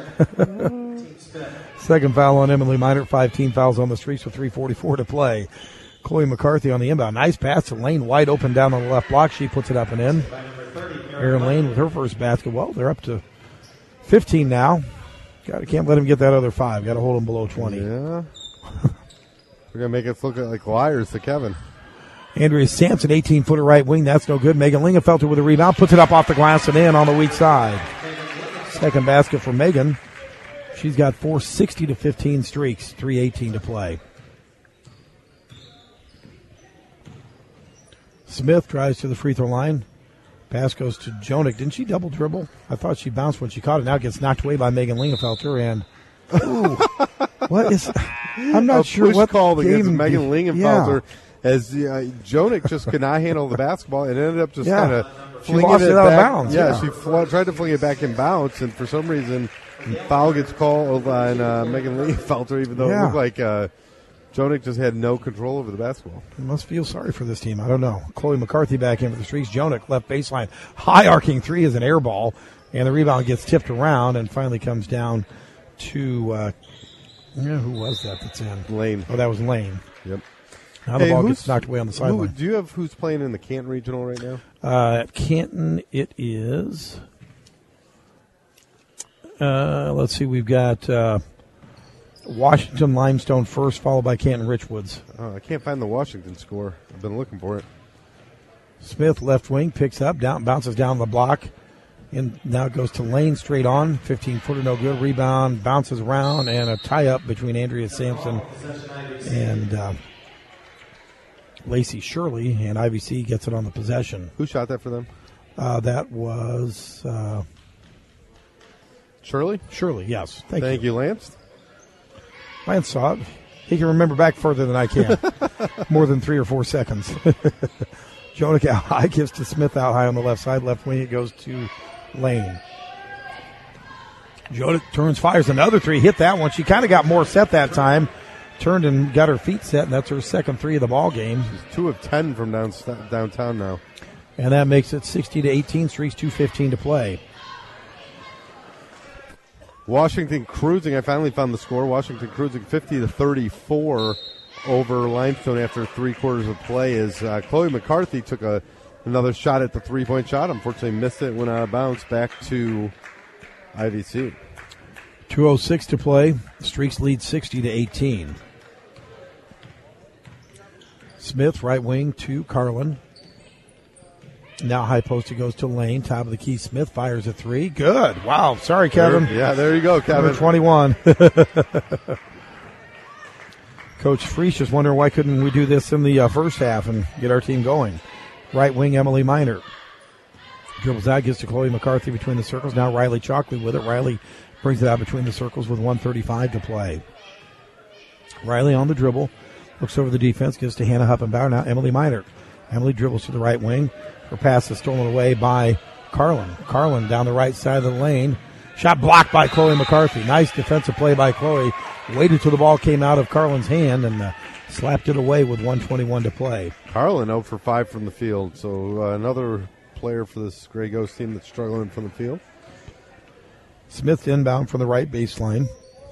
Speaker 2: Second foul on Emily Minert. Five team fouls on the Streaks with three forty-four to play. Chloe McCarthy on the inbound. Nice pass to Lane, wide open down on the left block. She puts it up and in. Erin Lane with her first basket. Well, they're up to fifteen now. Got can't let them get that other five. Got to hold them below twenty.
Speaker 5: Yeah. We're going to make us look like liars to Kevin.
Speaker 2: Andrea Sampson, eighteen-footer right wing. That's no good. Megan Lingefelter with a rebound. Puts it up off the glass and in on the weak side. Second basket for Megan. She's got four sixty to fifteen Streaks. three eighteen to play. Smith drives to the free throw line. Pass goes to Jonick. Didn't she double dribble? I thought she bounced when she caught it. Now gets knocked away by Megan Lingefelter. And ooh, what is? I'm not
Speaker 5: a
Speaker 2: sure
Speaker 5: push
Speaker 2: what
Speaker 5: call against
Speaker 2: game,
Speaker 5: Megan Lingefelter. as uh, Jonik just could not handle the basketball and ended up just
Speaker 2: Yeah.
Speaker 5: kind of
Speaker 2: She
Speaker 5: flinging
Speaker 2: lost
Speaker 5: it,
Speaker 2: it out of
Speaker 5: back.
Speaker 2: bounds,
Speaker 5: Yeah,
Speaker 2: yeah.
Speaker 5: she fl- tried to fling it back in bounds, and for some reason, foul gets called on uh, Megan Lee felt her, even though
Speaker 2: Yeah.
Speaker 5: it looked like uh, Jonik just had no control over the basketball.
Speaker 2: You must feel sorry for this team. I don't know. Chloe McCarthy back in for the Streaks. Jonik left baseline. High arcing three is an air ball, and the rebound gets tipped around and finally comes down to, uh, yeah, who was that that's in?
Speaker 5: Lane.
Speaker 2: Oh, that was Lane.
Speaker 5: Yep.
Speaker 2: Now the
Speaker 5: Hey,
Speaker 2: ball
Speaker 5: who's-
Speaker 2: gets knocked away on the
Speaker 5: who-
Speaker 2: sideline.
Speaker 5: Do you have who's playing in the Canton Regional right now?
Speaker 2: Uh, at Canton, it is. Uh, let's see, we've got uh, Washington Limestone first, followed by Canton Richwoods.
Speaker 5: Oh, I can't find the Washington score. I've been looking for it.
Speaker 2: Smith, left wing, picks up, down, bounces down the block, and now it goes to Lane straight on. fifteen footer, no good. Rebound, bounces around, and a tie up between Andrea Sampson and uh, Lacey Shirley, and I V C gets it on the possession.
Speaker 5: Who shot that for them?
Speaker 2: Uh, that was uh,
Speaker 5: Shirley?
Speaker 2: Shirley, yes. Thank,
Speaker 5: Thank you, Lance.
Speaker 2: Lance saw it. He can remember back further than I can. More than three or four seconds. Jonik out high, gives to Smith out high on the left side. Left wing, it goes to Lane. Jonik turns, fires another three. Hit that one. She kind of got more set that time. Turned and got her feet set, and that's her second three of the ball game.
Speaker 5: She's two of ten from down, downtown now.
Speaker 2: And that makes it sixty to eighteen. Streaks two fifteen to play.
Speaker 5: Washington cruising. I finally found the score. Washington cruising fifty to thirty-four over Limestone after three quarters of play. As uh, Chloe McCarthy took a another shot at the three-point shot. Unfortunately, missed it. Went out of bounds. Back to I V C.
Speaker 2: two oh six to play. Streaks lead sixty to eighteen. Smith, right wing to Carlin. Now high post, it goes to Lane. Top of the key, Smith fires a three. Good. Wow. Sorry, Kevin.
Speaker 5: There, yeah, there you go, Kevin.
Speaker 2: Number twenty-one. Coach Freesh is wondering why couldn't we do this in the uh, first half and get our team going. Right wing, Emily Miner. Dribbles out, gets to Chloe McCarthy between the circles. Now Riley Chalkley with it. Riley brings it out between the circles with one thirty-five to play. Riley on the dribble. Looks over the defense, gets to Hannah Huppenbauer. Now Emily Miner. Emily dribbles to the right wing. Her pass is stolen away by Carlin. Carlin down the right side of the lane. Shot blocked by Chloe McCarthy. Nice defensive play by Chloe. Waited till the ball came out of Carlin's hand and uh, slapped it away with one twenty-one to play.
Speaker 5: Carlin zero for five from the field. So uh, another player for this Grey Ghost team that's struggling from the field.
Speaker 2: Smith inbound from the right baseline.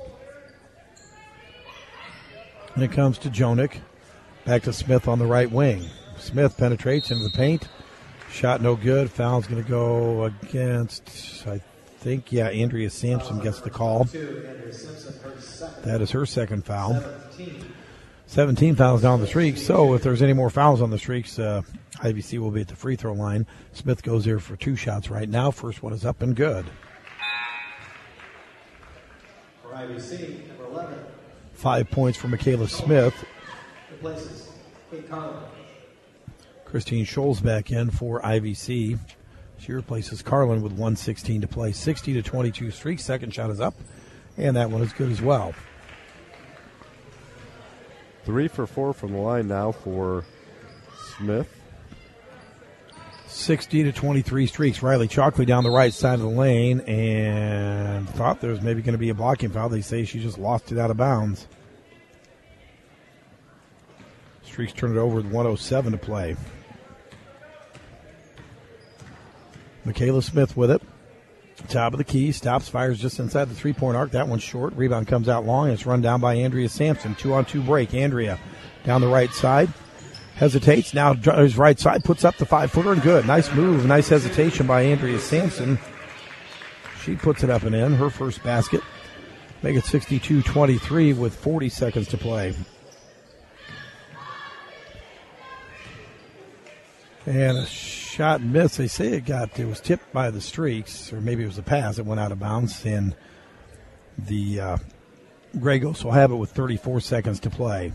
Speaker 2: And it comes to Jonik. Back to Smith on the right wing. Smith penetrates into the paint. Shot no good. Foul's going to go against, I think, yeah, Andrea Sampson gets the call. That is her second foul. seventeen fouls down the streak. So if there's any more fouls on the streaks, uh, I V C will be at the free throw line. Smith goes there for two shots right now. First one is up and good.
Speaker 3: For I V C, number eleven.
Speaker 2: Five points for Michaela Smith.
Speaker 3: Replaces Kate Carlin.
Speaker 2: Christine Scholes back in for I V C. She replaces Carlin with one sixteen to play. sixty to twenty-two streak. Second shot is up, and that one is good as well.
Speaker 5: Three for four from the line now for Smith.
Speaker 2: sixty to twenty-three streaks. Riley Chalkley down the right side of the lane and thought there was maybe going to be a blocking foul. They say she just lost it out of bounds. Streaks turn it over with one oh seven to play. Michaela Smith with it. Top of the key. Stops, fires just inside the three-point arc. That one's short. Rebound comes out long. It's run down by Andrea Sampson. Two-on-two break. Andrea down the right side. Hesitates. Now his right side. Puts up the five-footer and good. Nice move. Nice hesitation by Andrea Sampson. She puts it up and in. Her first basket. Make it sixty-two twenty-three with forty seconds to play. And a shot missed. They say it got, it was tipped by the Streaks, or maybe it was a pass. It went out of bounds, and the uh, Grey Ghosts will have it with thirty-four seconds to play.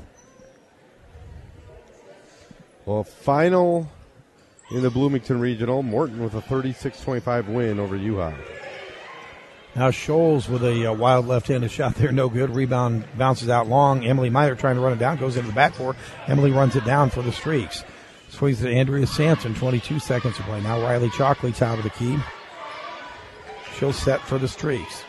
Speaker 5: Well, final in the Bloomington Regional, Morton with a thirty-six twenty-five win over U High.
Speaker 2: Now Scholes with a uh, wild left-handed shot there, no good. Rebound bounces out long. Emily Miner trying to run it down, goes into the backcourt. Emily runs it down for the Streaks. Swings to Andrea Sampson, twenty-two seconds to play. Now Riley Chalkley top of the key. She'll set for the Streaks.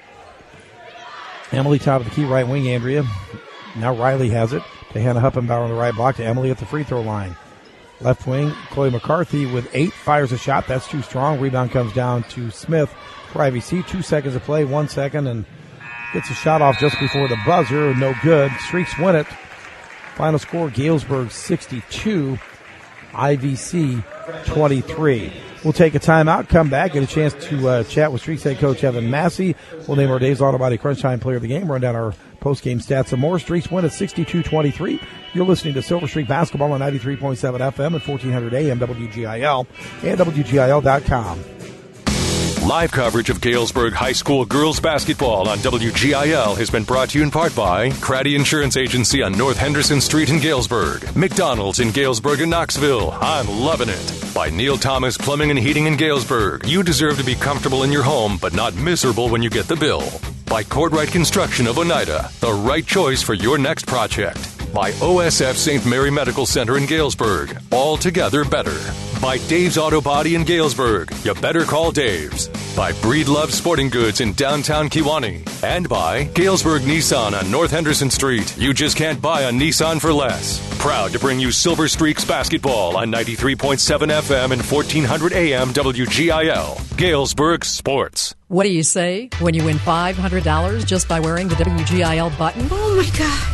Speaker 2: Emily top of the key, right wing, Andrea. Now Riley has it to Hannah Huppenbauer on the right block to Emily at the free throw line. Left wing, Chloe McCarthy with eight, fires a shot. That's too strong. Rebound comes down to Smith for I V C. Two seconds to play, one second, and gets a shot off just before the buzzer. No good. Streaks win it. Final score, Galesburg sixty-two, I V C twenty-three. We'll take a timeout, come back, get a chance to uh, chat with Streaks head coach Evan Massey. We'll name our Dave's Auto Body Crunch Time player of the game, run down our post-game stats and more. Streaks win at sixty-two twenty-three. You're listening to Silver Streak Basketball on ninety-three point seven F M and fourteen hundred A M W G I L and W G I L dot com.
Speaker 1: Live coverage of Galesburg High School girls basketball on W G I L has been brought to you in part by Craddy Insurance Agency on North Henderson Street in Galesburg, McDonald's in Galesburg and Knoxville. I'm loving it. By Neil Thomas Plumbing and Heating in Galesburg. You deserve to be comfortable in your home, but not miserable when you get the bill. By Courtright Construction of Oneida, the right choice for your next project. By O S F Saint Mary Medical Center in Galesburg. All together better. By Dave's Auto Body in Galesburg. You better call Dave's. By Breedlove Sporting Goods in downtown Kewanee. And by Galesburg Nissan on North Henderson Street. You just can't buy a Nissan for less. Proud to bring you Silver Streaks basketball on ninety-three point seven F M and fourteen hundred A M W G I L. Galesburg Sports.
Speaker 15: What do you say when you win five hundred dollars just by wearing the W G I L button?
Speaker 16: Oh, my God.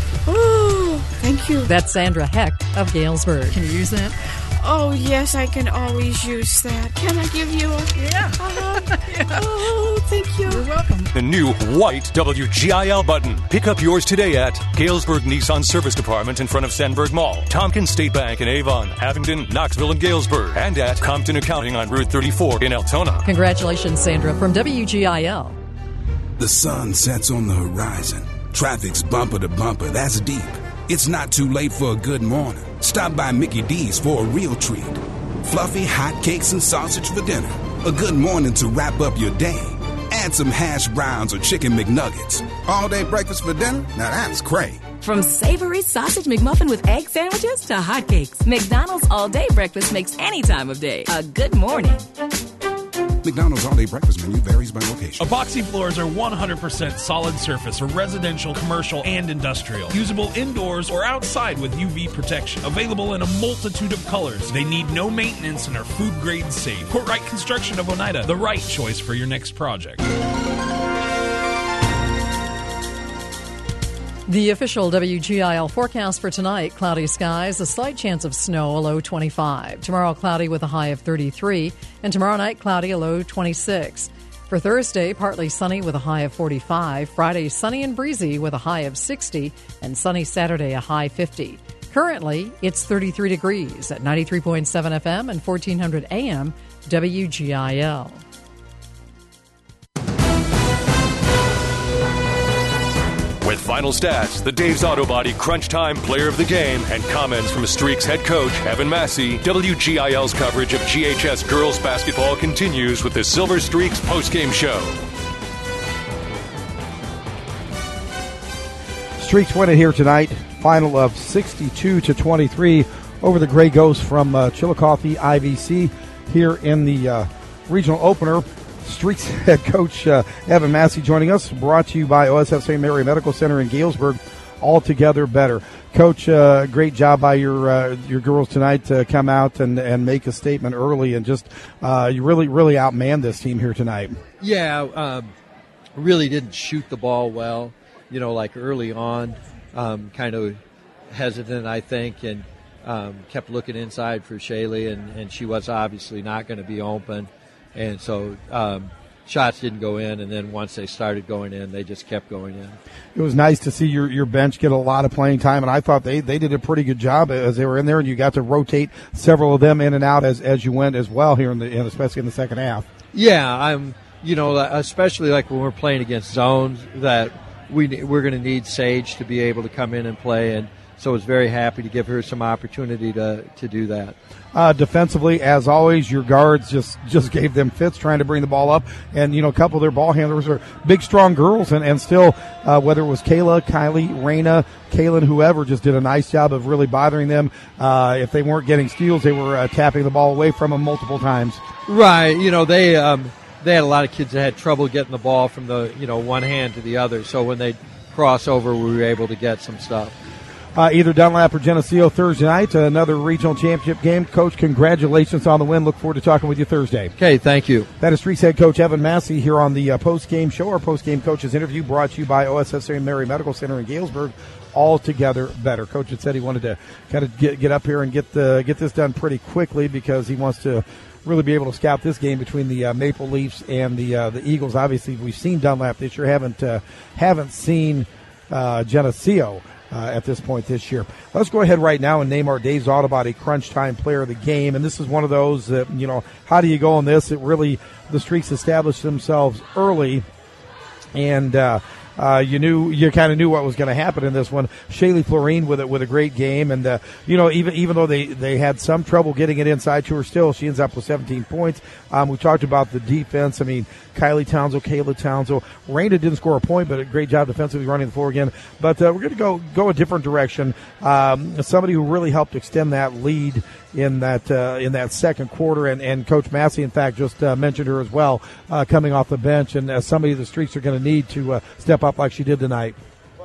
Speaker 16: Oh, thank you.
Speaker 15: That's Sandra Heck of Galesburg. Can you use that?
Speaker 16: Oh, yes, I can always use that. Can I give you a...
Speaker 15: Yeah.
Speaker 16: Uh, yeah. Oh, thank you.
Speaker 15: You're welcome.
Speaker 1: The new white W G I L button. Pick up yours today at Galesburg Nissan Service Department in front of Sandburg Mall, Tompkins State Bank in Avon, Abingdon, Knoxville, and Galesburg, and at Compton Accounting on Route thirty-four in Altona.
Speaker 15: Congratulations, Sandra, from W G I L.
Speaker 4: The sun sets on the horizon. Traffic's bumper to bumper. That's deep. It's not too late for a good morning. Stop by Mickey D's for a real treat. Fluffy hot cakes and sausage for dinner. A good morning to wrap up your day. Add some hash browns or chicken McNuggets. All day breakfast for dinner? Now that's great.
Speaker 6: From savory sausage McMuffin with egg sandwiches to hotcakes, McDonald's all-day breakfast makes any time of day a good morning.
Speaker 4: McDonald's all-day breakfast menu varies by location.
Speaker 12: Epoxy floors are one hundred percent solid surface for residential, commercial, and industrial. Usable indoors or outside with U V protection. Available in a multitude of colors. They need no maintenance and are food grade safe. Courtright Construction of Oneida, the right choice for your next project.
Speaker 15: The official W G I L forecast for tonight, cloudy skies, a slight chance of snow, a low twenty-five. Tomorrow, cloudy with a high of thirty-three. And tomorrow night, cloudy, a low twenty-six. For Thursday, partly sunny with a high of forty-five. Friday, sunny and breezy with a high of sixty. And sunny Saturday, a high fifty. Currently, it's thirty-three degrees at ninety-three point seven F M and fourteen hundred A M W G I L.
Speaker 1: With final stats, the Dave's Auto Body Crunch Time Player of the Game, and comments from Streaks head coach Evan Massey, W G I L's coverage of G H S girls basketball continues with the Silver Streaks postgame show.
Speaker 2: Streaks win it here tonight. Final of sixty-two to twenty-three over the Gray Ghosts from uh, Chillicothe I V C here in the uh, regional opener. Streaks head coach uh, Evan Massey joining us, brought to you by O S F Saint Mary Medical Center in Galesburg. Altogether better. Coach, uh, great job by your uh, your girls tonight to come out and, and make a statement early, and just uh, you really, really outmanned this team here tonight.
Speaker 23: Yeah, um, really didn't shoot the ball well, you know, like early on, um, kind of hesitant, I think, and um, kept looking inside for Shaylee, and, and she was obviously not going to be open. And so um, shots didn't go in, and then once they started going in, they just kept going in.
Speaker 2: It was nice to see your, your bench get a lot of playing time, and I thought they, they did a pretty good job as they were in there, and you got to rotate several of them in and out as, as you went as well here, in the in, especially in the second half.
Speaker 23: Yeah, I'm, you know, especially like when we're playing against zones, that we, we're going to need Sage to be able to come in and play, and so I was very happy to give her some opportunity to, to do that.
Speaker 2: Uh, defensively, as always, your guards just, just gave them fits trying to bring the ball up. And, you know, a couple of their ball handlers are big, strong girls. And, and still, uh, whether it was Kayla, Kylie, Raina, Kaylin, whoever, just did a nice job of really bothering them. Uh, if they weren't getting steals, they were uh, tapping the ball away from them multiple times.
Speaker 23: Right. You know, they um, they had a lot of kids that had trouble getting the ball from the, you know, one hand to the other. So when they cross over, we were able to get some stuff.
Speaker 2: Uh, either Dunlap or Geneseo Thursday night, another regional championship game. Coach, congratulations on the win. Look forward to talking with you Thursday.
Speaker 23: Okay, thank you.
Speaker 2: That is Streaks head coach Evan Massey here on the uh, post-game show. Our post-game coaches interview brought to you by O S S A Mary Medical Center in Galesburg. All together better. Coach had said he wanted to kind of get, get up here and get the get this done pretty quickly because he wants to really be able to scout this game between the uh, Maple Leafs and the uh, the Eagles. Obviously, we've seen Dunlap this year. Haven't uh, haven't seen uh, Geneseo. Uh, at this point this year. Let's go ahead right now and name our Dave's Auto Body Crunch Time Player of the Game. And this is one of those that, you know, how do you go on this? It really, the Streaks established themselves early. And, uh, Uh, you knew, you kind of knew what was going to happen in this one. Shaylee Florine with it, with a great game. And, uh, you know, even, even though they, they had some trouble getting it inside to her still, she ends up with seventeen points. Um, we talked about the defense. I mean, Kylie Townsend, Kayla Townsend. Raina didn't score a point, but a great job defensively running the floor again. But, uh, we're going to go, go a different direction. Um, somebody who really helped extend that lead in that, uh, in that second quarter. And, and Coach Massey, in fact, just, uh, mentioned her as well, uh, coming off the bench. And, uh, somebody the Streaks are going to need to, uh, step up like she did tonight.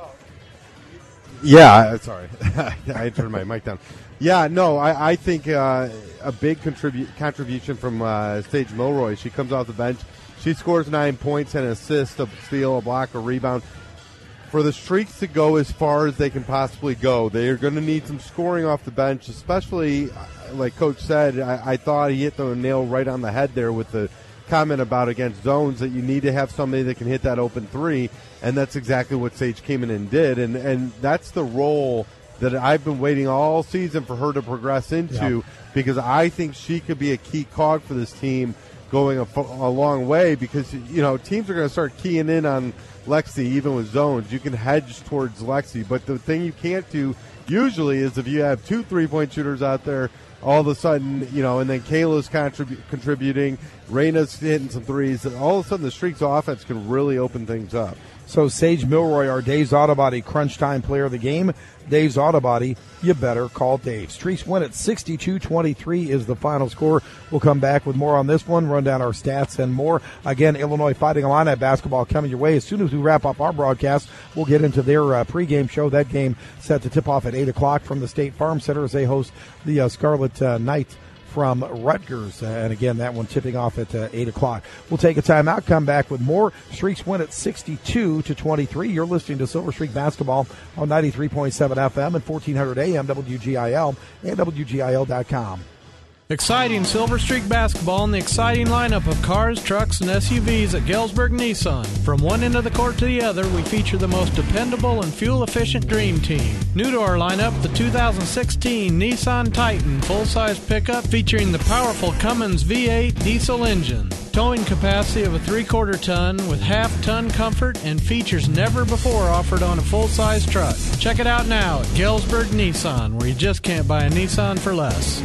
Speaker 5: Yeah, sorry. I turned my mic down. Yeah, no, I, I think uh, a big contribu- contribution from uh, Sage Milroy. She comes off the bench. She scores nine points, an assist, a steal, a block, a rebound. For the Streaks to go as far as they can possibly go, they are going to need some scoring off the bench, especially, like Coach said, I, I thought he hit the nail right on the head there with the comment about against zones that you need to have somebody that can hit that open three, and that's exactly what Sage came in and did, and and that's the role that I've been waiting all season for her to progress into, yeah. because I think she could be a key cog for this team going a, a long way, because, you know, teams are going to start keying in on Lexi even with zones. You can hedge towards Lexi, but the thing you can't do usually is if you have two three-point shooters out there, all of a sudden, you know, and then Kayla's contrib- contributing, Raina's hitting some threes, and all of a sudden the Streaks offense can really open things up.
Speaker 2: So Sage Milroy, our Dave's Auto Body Crunch Time Player of the Game. Dave's Auto Body, you better call Dave. Streaks win at sixty-two twenty-three is the final score. We'll come back with more on this one, run down our stats and more. Again, Illinois Fighting Illini basketball coming your way. As soon as we wrap up our broadcast, we'll get into their uh, pregame show. That game set to tip off at eight o'clock from the State Farm Center as they host the uh, Scarlet uh, Knights from Rutgers. Uh, and again, that one tipping off at uh, eight o'clock. We'll take a timeout, come back with more. Streaks win at sixty-two to twenty-three. You're listening to Silver Streak Basketball on ninety-three point seven F M and fourteen hundred A M W G I L and W G I L dot com.
Speaker 10: Exciting Silver Streak basketball and the exciting lineup of cars, trucks, and S U Vs at Galesburg Nissan. From one end of the court to the other, we feature the most dependable and fuel-efficient dream team. New to our lineup, the two thousand sixteen Nissan Titan full-size pickup featuring the powerful Cummins V eight diesel engine. Towing capacity of a three-quarter ton with half-ton comfort and features never before offered on a full-size truck. Check it out now at Galesburg Nissan, where you just can't buy a Nissan for less.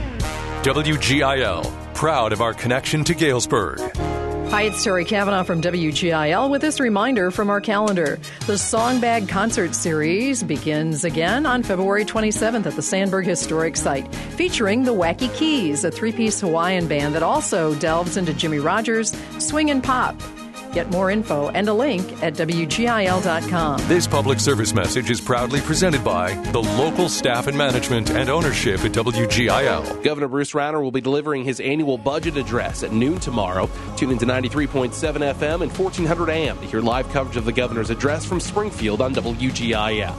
Speaker 1: W G I L, proud of our connection to Galesburg.
Speaker 15: Hi, it's Terry Cavanaugh from W G I L with this reminder from our calendar. The Songbag Concert Series begins again on February twenty-seventh at the Sandburg Historic Site, featuring the Wacky Keys, a three-piece Hawaiian band that also delves into Jimmy Rogers, swing and pop. Get more info and a link at W G I L dot com.
Speaker 1: This public service message is proudly presented by the local staff and management and ownership at W G I L.
Speaker 22: Governor Bruce Rauner will be delivering his annual budget address at noon tomorrow. Tune into ninety-three point seven F M and fourteen hundred A M to hear live coverage of the governor's address from Springfield on W G I L.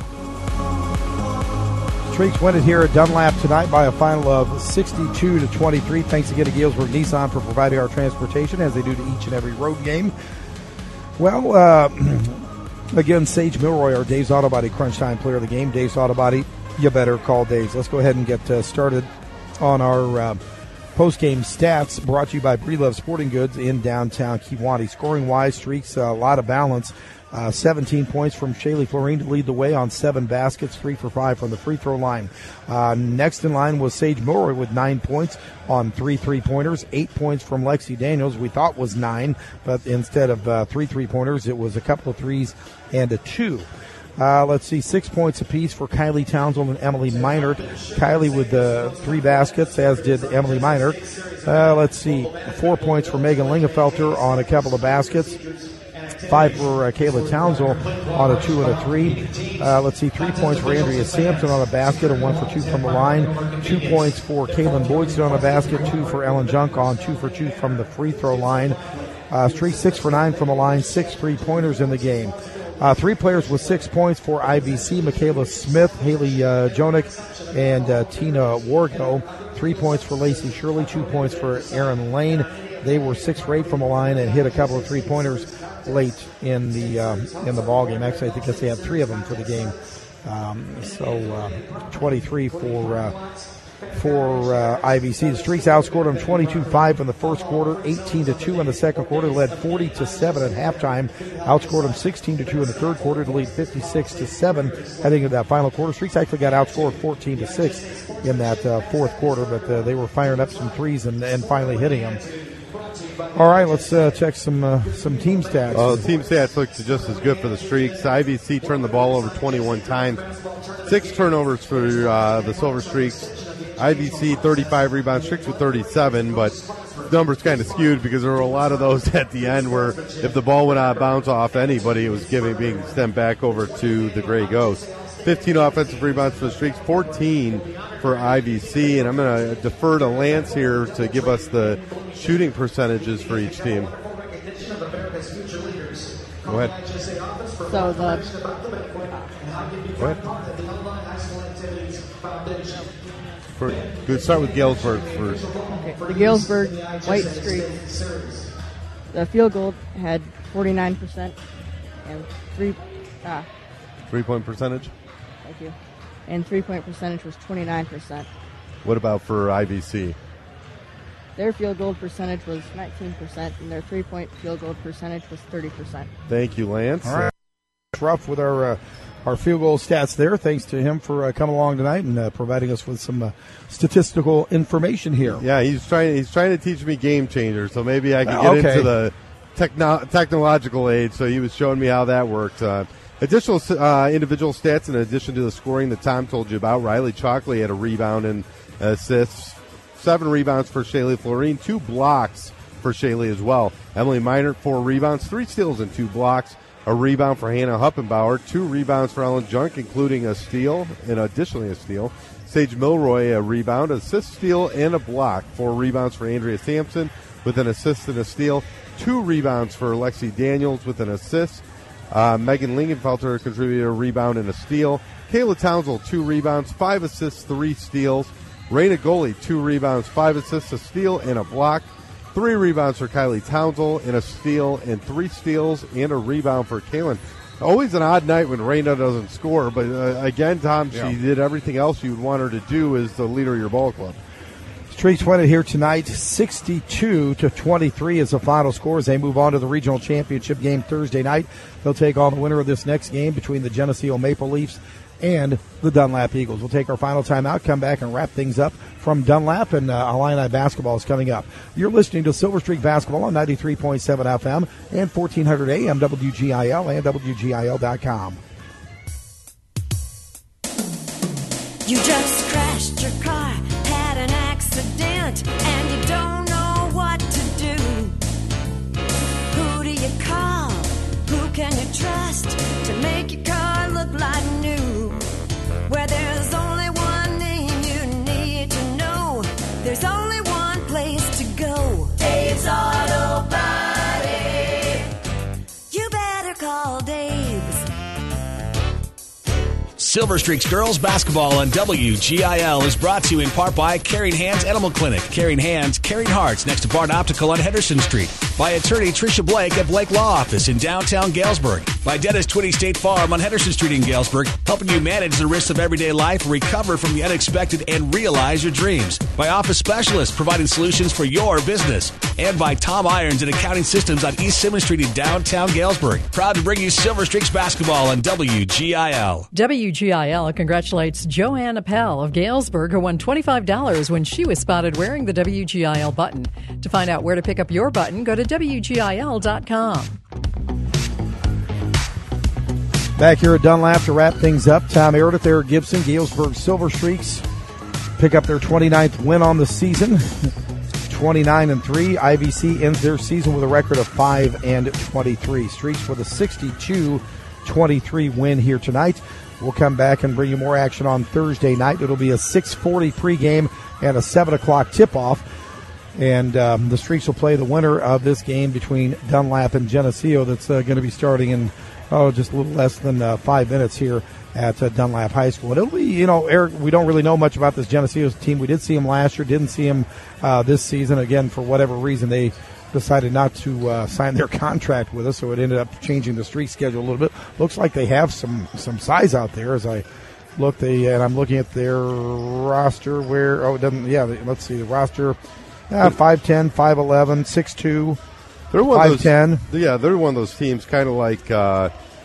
Speaker 2: Streaks win it here at Dunlap tonight by a final of sixty-two to twenty-three. Thanks again to Galesburg Nissan for providing our transportation as they do to each and every road game. Well, uh, again, Sage Milroy, our Dave's Auto Body Crunch Time Player of the Game. Dave's Auto Body, you better call Dave's. Let's go ahead and get uh, started on our uh, post-game stats brought to you by Breedlove Sporting Goods in downtown Kewanee. Scoring-wise, Streaks, a lot of balance. Uh, seventeen points from Shaylee Florine to lead the way on seven baskets, three for five from the free throw line. Uh, next in line was Sage Milroy with nine points on three three-pointers, eight points from Lexi Daniels. We thought was nine, but instead of uh, three three-pointers, it was a couple of threes and a two. Uh, let's see, six points apiece for Kylie Townsend and Emily Meinert. Kylie with uh, three baskets, as did Emily Meinert. Uh, let's see, four points for Megan Lingenfelter on a couple of baskets. Five for uh, Kayla Townsend on a two and a three. Uh, let's see, three points for Andrea Sampson on a basket and one for two from the line. Two points for Caitlin Boydston on a basket, two for Ellen Junk on two for two from the free throw line. Uh, Streak six for nine from the line, six three-pointers in the game. Uh, three players with six points for I B C, Michaela Smith, Haley uh, Jonick, and uh, Tina Wargo. Three points for Lacey Shirley, two points for Erin Lane. They were six for eight from the line and hit a couple of three-pointers late in the um, in the ball game. Actually, I think they had three of them for the game. Um, so uh, twenty-three for uh, for uh, I B C. The Streaks outscored them twenty-two five in the first quarter, eighteen to two in the second quarter, led forty to seven at halftime. Outscored them sixteen to two in the third quarter to lead fifty-six to seven heading into that final quarter. Streaks actually got outscored fourteen to six in that uh, fourth quarter, but uh, they were firing up some threes and, and finally hitting them. All right, let's uh, check some uh, some team stats.
Speaker 5: Well, the team stats look just as good for the Streaks. I B C turned the ball over twenty-one times, six turnovers for uh, the Silver Streaks. I B C thirty-five rebounds, Streaks with thirty-seven, but numbers kind of skewed because there were a lot of those at the end where if the ball went out of bounds off anybody, it was giving being sent back over to the Gray Ghosts. fifteen offensive rebounds for the Streaks, fourteen for I B C, and I'm going to defer to Lance here to give us the shooting percentages for each team. Go ahead.
Speaker 9: So the
Speaker 5: Go ahead. For, good start with Galesburg first.
Speaker 9: okay, the Galesburg White Streaks, the field goal had forty-nine percent and three ah
Speaker 5: Three-point percentage?
Speaker 9: thank you. And three-point percentage was twenty-nine percent.
Speaker 5: What about for I B C?
Speaker 9: Their field goal percentage was nineteen percent, and their three-point field goal percentage was thirty percent.
Speaker 5: Thank you, Lance.
Speaker 2: All right. Rough with our uh, our field goal stats there. Thanks to him for uh, coming along tonight and uh, providing us with some uh, statistical information here.
Speaker 5: Yeah, he's trying. He's trying to teach me game changers, so maybe I can get
Speaker 2: Uh, okay.
Speaker 5: into the techno- technological age. So he was showing me how that worked. Uh, additional uh, individual stats in addition to the scoring that Tom told you about. Riley Chalkley had a rebound and assists. Seven rebounds for Shaylee Florine. Two blocks for Shaylee as well. Emily Meinert, four rebounds, three steals and two blocks. A rebound for Hannah Huppenbauer. Two rebounds for Ellen Junk, including a steal and additionally a steal. Sage Milroy, a rebound, assist, steal, and a block. Four rebounds for Andrea Sampson with an assist and a steal. Two rebounds for Lexi Daniels with an assist. Uh, Megan Lingenfelter contributed a rebound and a steal. Kayla Townsend, two rebounds, five assists, three steals. Raina Goli, two rebounds, five assists, a steal, and a block. Three rebounds for Kylie Townsend, and a steal, and three steals, and a rebound for Kaylin. Always an odd night when Raina doesn't score, but uh, again, Tom,
Speaker 2: Yeah.
Speaker 5: she did everything else you'd want her to do as the leader of your ball club.
Speaker 2: Streaks win it here tonight, sixty-two to twenty-three is the final score as they move on to the regional championship game Thursday night. They'll take on the winner of this next game between the Geneseo Maple Leafs and the Dunlap Eagles. We'll take our final timeout, come back and wrap things up from Dunlap, and uh, Illini basketball is coming up. You're listening to Silver Streak Basketball on ninety-three point seven F M and fourteen hundred A M W G I L and W G I L dot com.
Speaker 7: You just crashed your car, had an accident, and you don't know what to do. Who do you call? Who can you trust to make your car look like new? Where there's only one name you need to know, there's only one place to go. Dave's Auto Body. You better call Dave's.
Speaker 8: Silver Streaks Girls Basketball on W G I L is brought to you in part by Caring Hands Animal Clinic. Caring Hands, Caring Hearts, next to Bart Optical on Henderson Street. By attorney Tricia Blake at Blake Law Office in downtown Galesburg. By Dennis Twitty State Farm on Henderson Street in Galesburg, helping you manage the risks of everyday life, recover from the unexpected, and realize your dreams. By Office Specialists, providing solutions for your business. And by Tom Irons and Accounting Systems on East Simmons Street in downtown Galesburg. Proud to bring you Silver Streaks basketball on W G I L.
Speaker 15: W G I L congratulates Joanne Appel of Galesburg, who won twenty-five dollars when she was spotted wearing the W G I L button. To find out where to pick up your button, go to W G I L dot com.
Speaker 2: Back here at Dunlap to wrap things up. Tom Meredith, Eric Gibson, Galesburg Silver Streaks pick up their twenty-ninth win on the season. twenty-nine and three. I V C ends their season with a record of five and twenty-three. Streaks with a sixty-two twenty-three win here tonight. We'll come back and bring you more action on Thursday night. It'll be a six forty pregame and a seven o'clock tip-off. And um, the Streaks will play the winner of this game between Dunlap and Geneseo. That's uh, going to be starting in, oh, just a little less than uh, five minutes here at uh, Dunlap High School. And it'll be, you know, Eric, we don't really know much about this Geneseo team. We did see him last year, didn't see him uh, this season. Again, for whatever reason, they decided not to uh, sign their contract with us, so it ended up changing the streak schedule a little bit. Looks like they have some, some size out there as I look. They, and I'm looking at their roster where, oh, it doesn't, yeah, let's see, the roster. Yeah, five ten, five eleven, six two,
Speaker 5: they're one
Speaker 2: five ten.
Speaker 5: Yeah, they're one of those teams kind of like uh,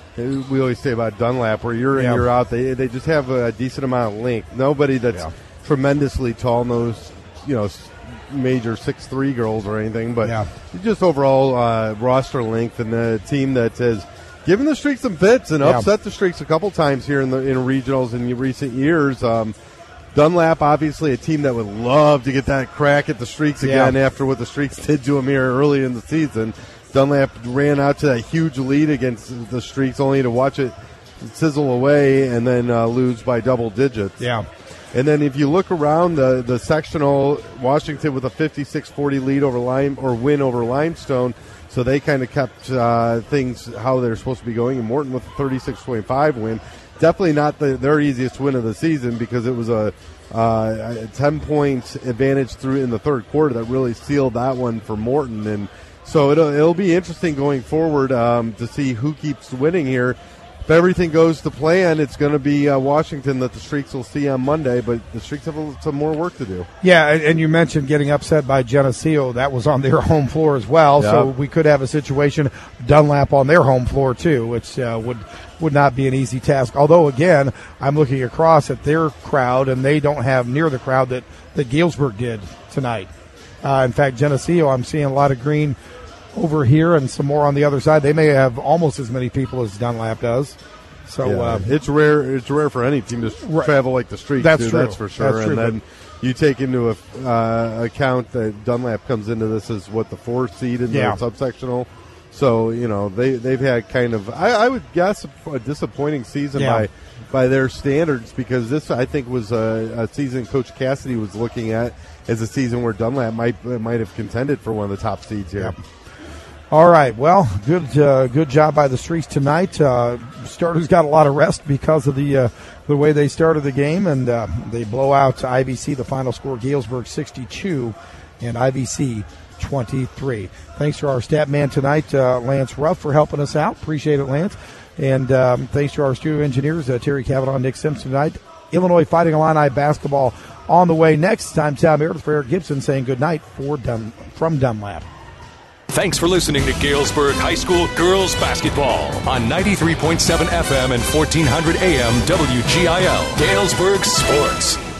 Speaker 5: we always say about Dunlap, where you're in,
Speaker 2: yeah.
Speaker 5: you're out. They they just have a decent amount of length. Nobody that's yeah. tremendously tall, knows, you know, major six three girls or anything, but
Speaker 2: yeah.
Speaker 5: just overall uh, roster length, and a team that has given the Streaks some fits and
Speaker 2: yeah.
Speaker 5: upset the Streaks a couple times here in the in regionals in recent years. Um, Dunlap, obviously, a team that would love to get that crack at the Streaks again
Speaker 2: yeah.
Speaker 5: after what the Streaks did to them here early in the season. Dunlap ran out to that huge lead against the Streaks, only to watch it sizzle away and then uh, lose by double digits.
Speaker 2: Yeah.
Speaker 5: And then if you look around the, the sectional, Washington with a fifty-six forty lead over Lime or win over Limestone, so they kind of kept uh, things how they're supposed to be going. And Morton with a thirty-six twenty-five win. Definitely not the, their easiest win of the season, because it was a, uh, a ten-point advantage through in the third quarter that really sealed that one for Morton. And so it'll, it'll be interesting going forward um, to see who keeps winning here. If everything goes to plan, it's going to be uh, Washington that the Streaks will see on Monday, but the Streaks have a, some more work to do.
Speaker 2: Yeah, and, and you mentioned getting upset by Geneseo. That was on their home floor as well,
Speaker 5: yep.
Speaker 2: so we could have a situation, Dunlap on their home floor too, which uh, would would not be an easy task. Although, again, I'm looking across at their crowd, and they don't have near the crowd that, that Galesburg did tonight. Uh, in fact, Geneseo, I'm seeing a lot of green over here and some more on the other side. They may have almost as many people as Dunlap does. So
Speaker 5: yeah,
Speaker 2: uh,
Speaker 5: it's rare. It's rare for any team to
Speaker 2: right.
Speaker 5: travel like the Streaks.
Speaker 2: That's
Speaker 5: do,
Speaker 2: true.
Speaker 5: That's for sure.
Speaker 2: That's true,
Speaker 5: and then you take into a, uh, account that Dunlap comes into this as what the fourth seed in
Speaker 2: yeah.
Speaker 5: the subsectional. So you know they they've had kind of I, I would guess a, a disappointing season
Speaker 2: yeah.
Speaker 5: by by their standards, because this I think was a, a season Coach Cassidy was looking at as a season where Dunlap might might have contended for one of the top seeds here.
Speaker 2: Yeah. All right. Well, good uh, good job by the Streaks tonight. Uh, starters got a lot of rest because of the uh, the way they started the game, and uh, they blow out I V C. The final score: Galesburg sixty-two and I V C twenty-three. Thanks to our stat man tonight, uh, Lance Ruff, for helping us out. Appreciate it, Lance. And um, thanks to our studio engineers, uh, Terry Cavanaugh and Nick Simpson tonight. Illinois Fighting Illini basketball on the way next. Time, Tom Meredith for Eric Gibson saying good night for Dun- from Dunlap.
Speaker 1: Thanks for listening to Galesburg High School Girls Basketball on ninety-three point seven F M and fourteen hundred A M W G I L. Galesburg Sports.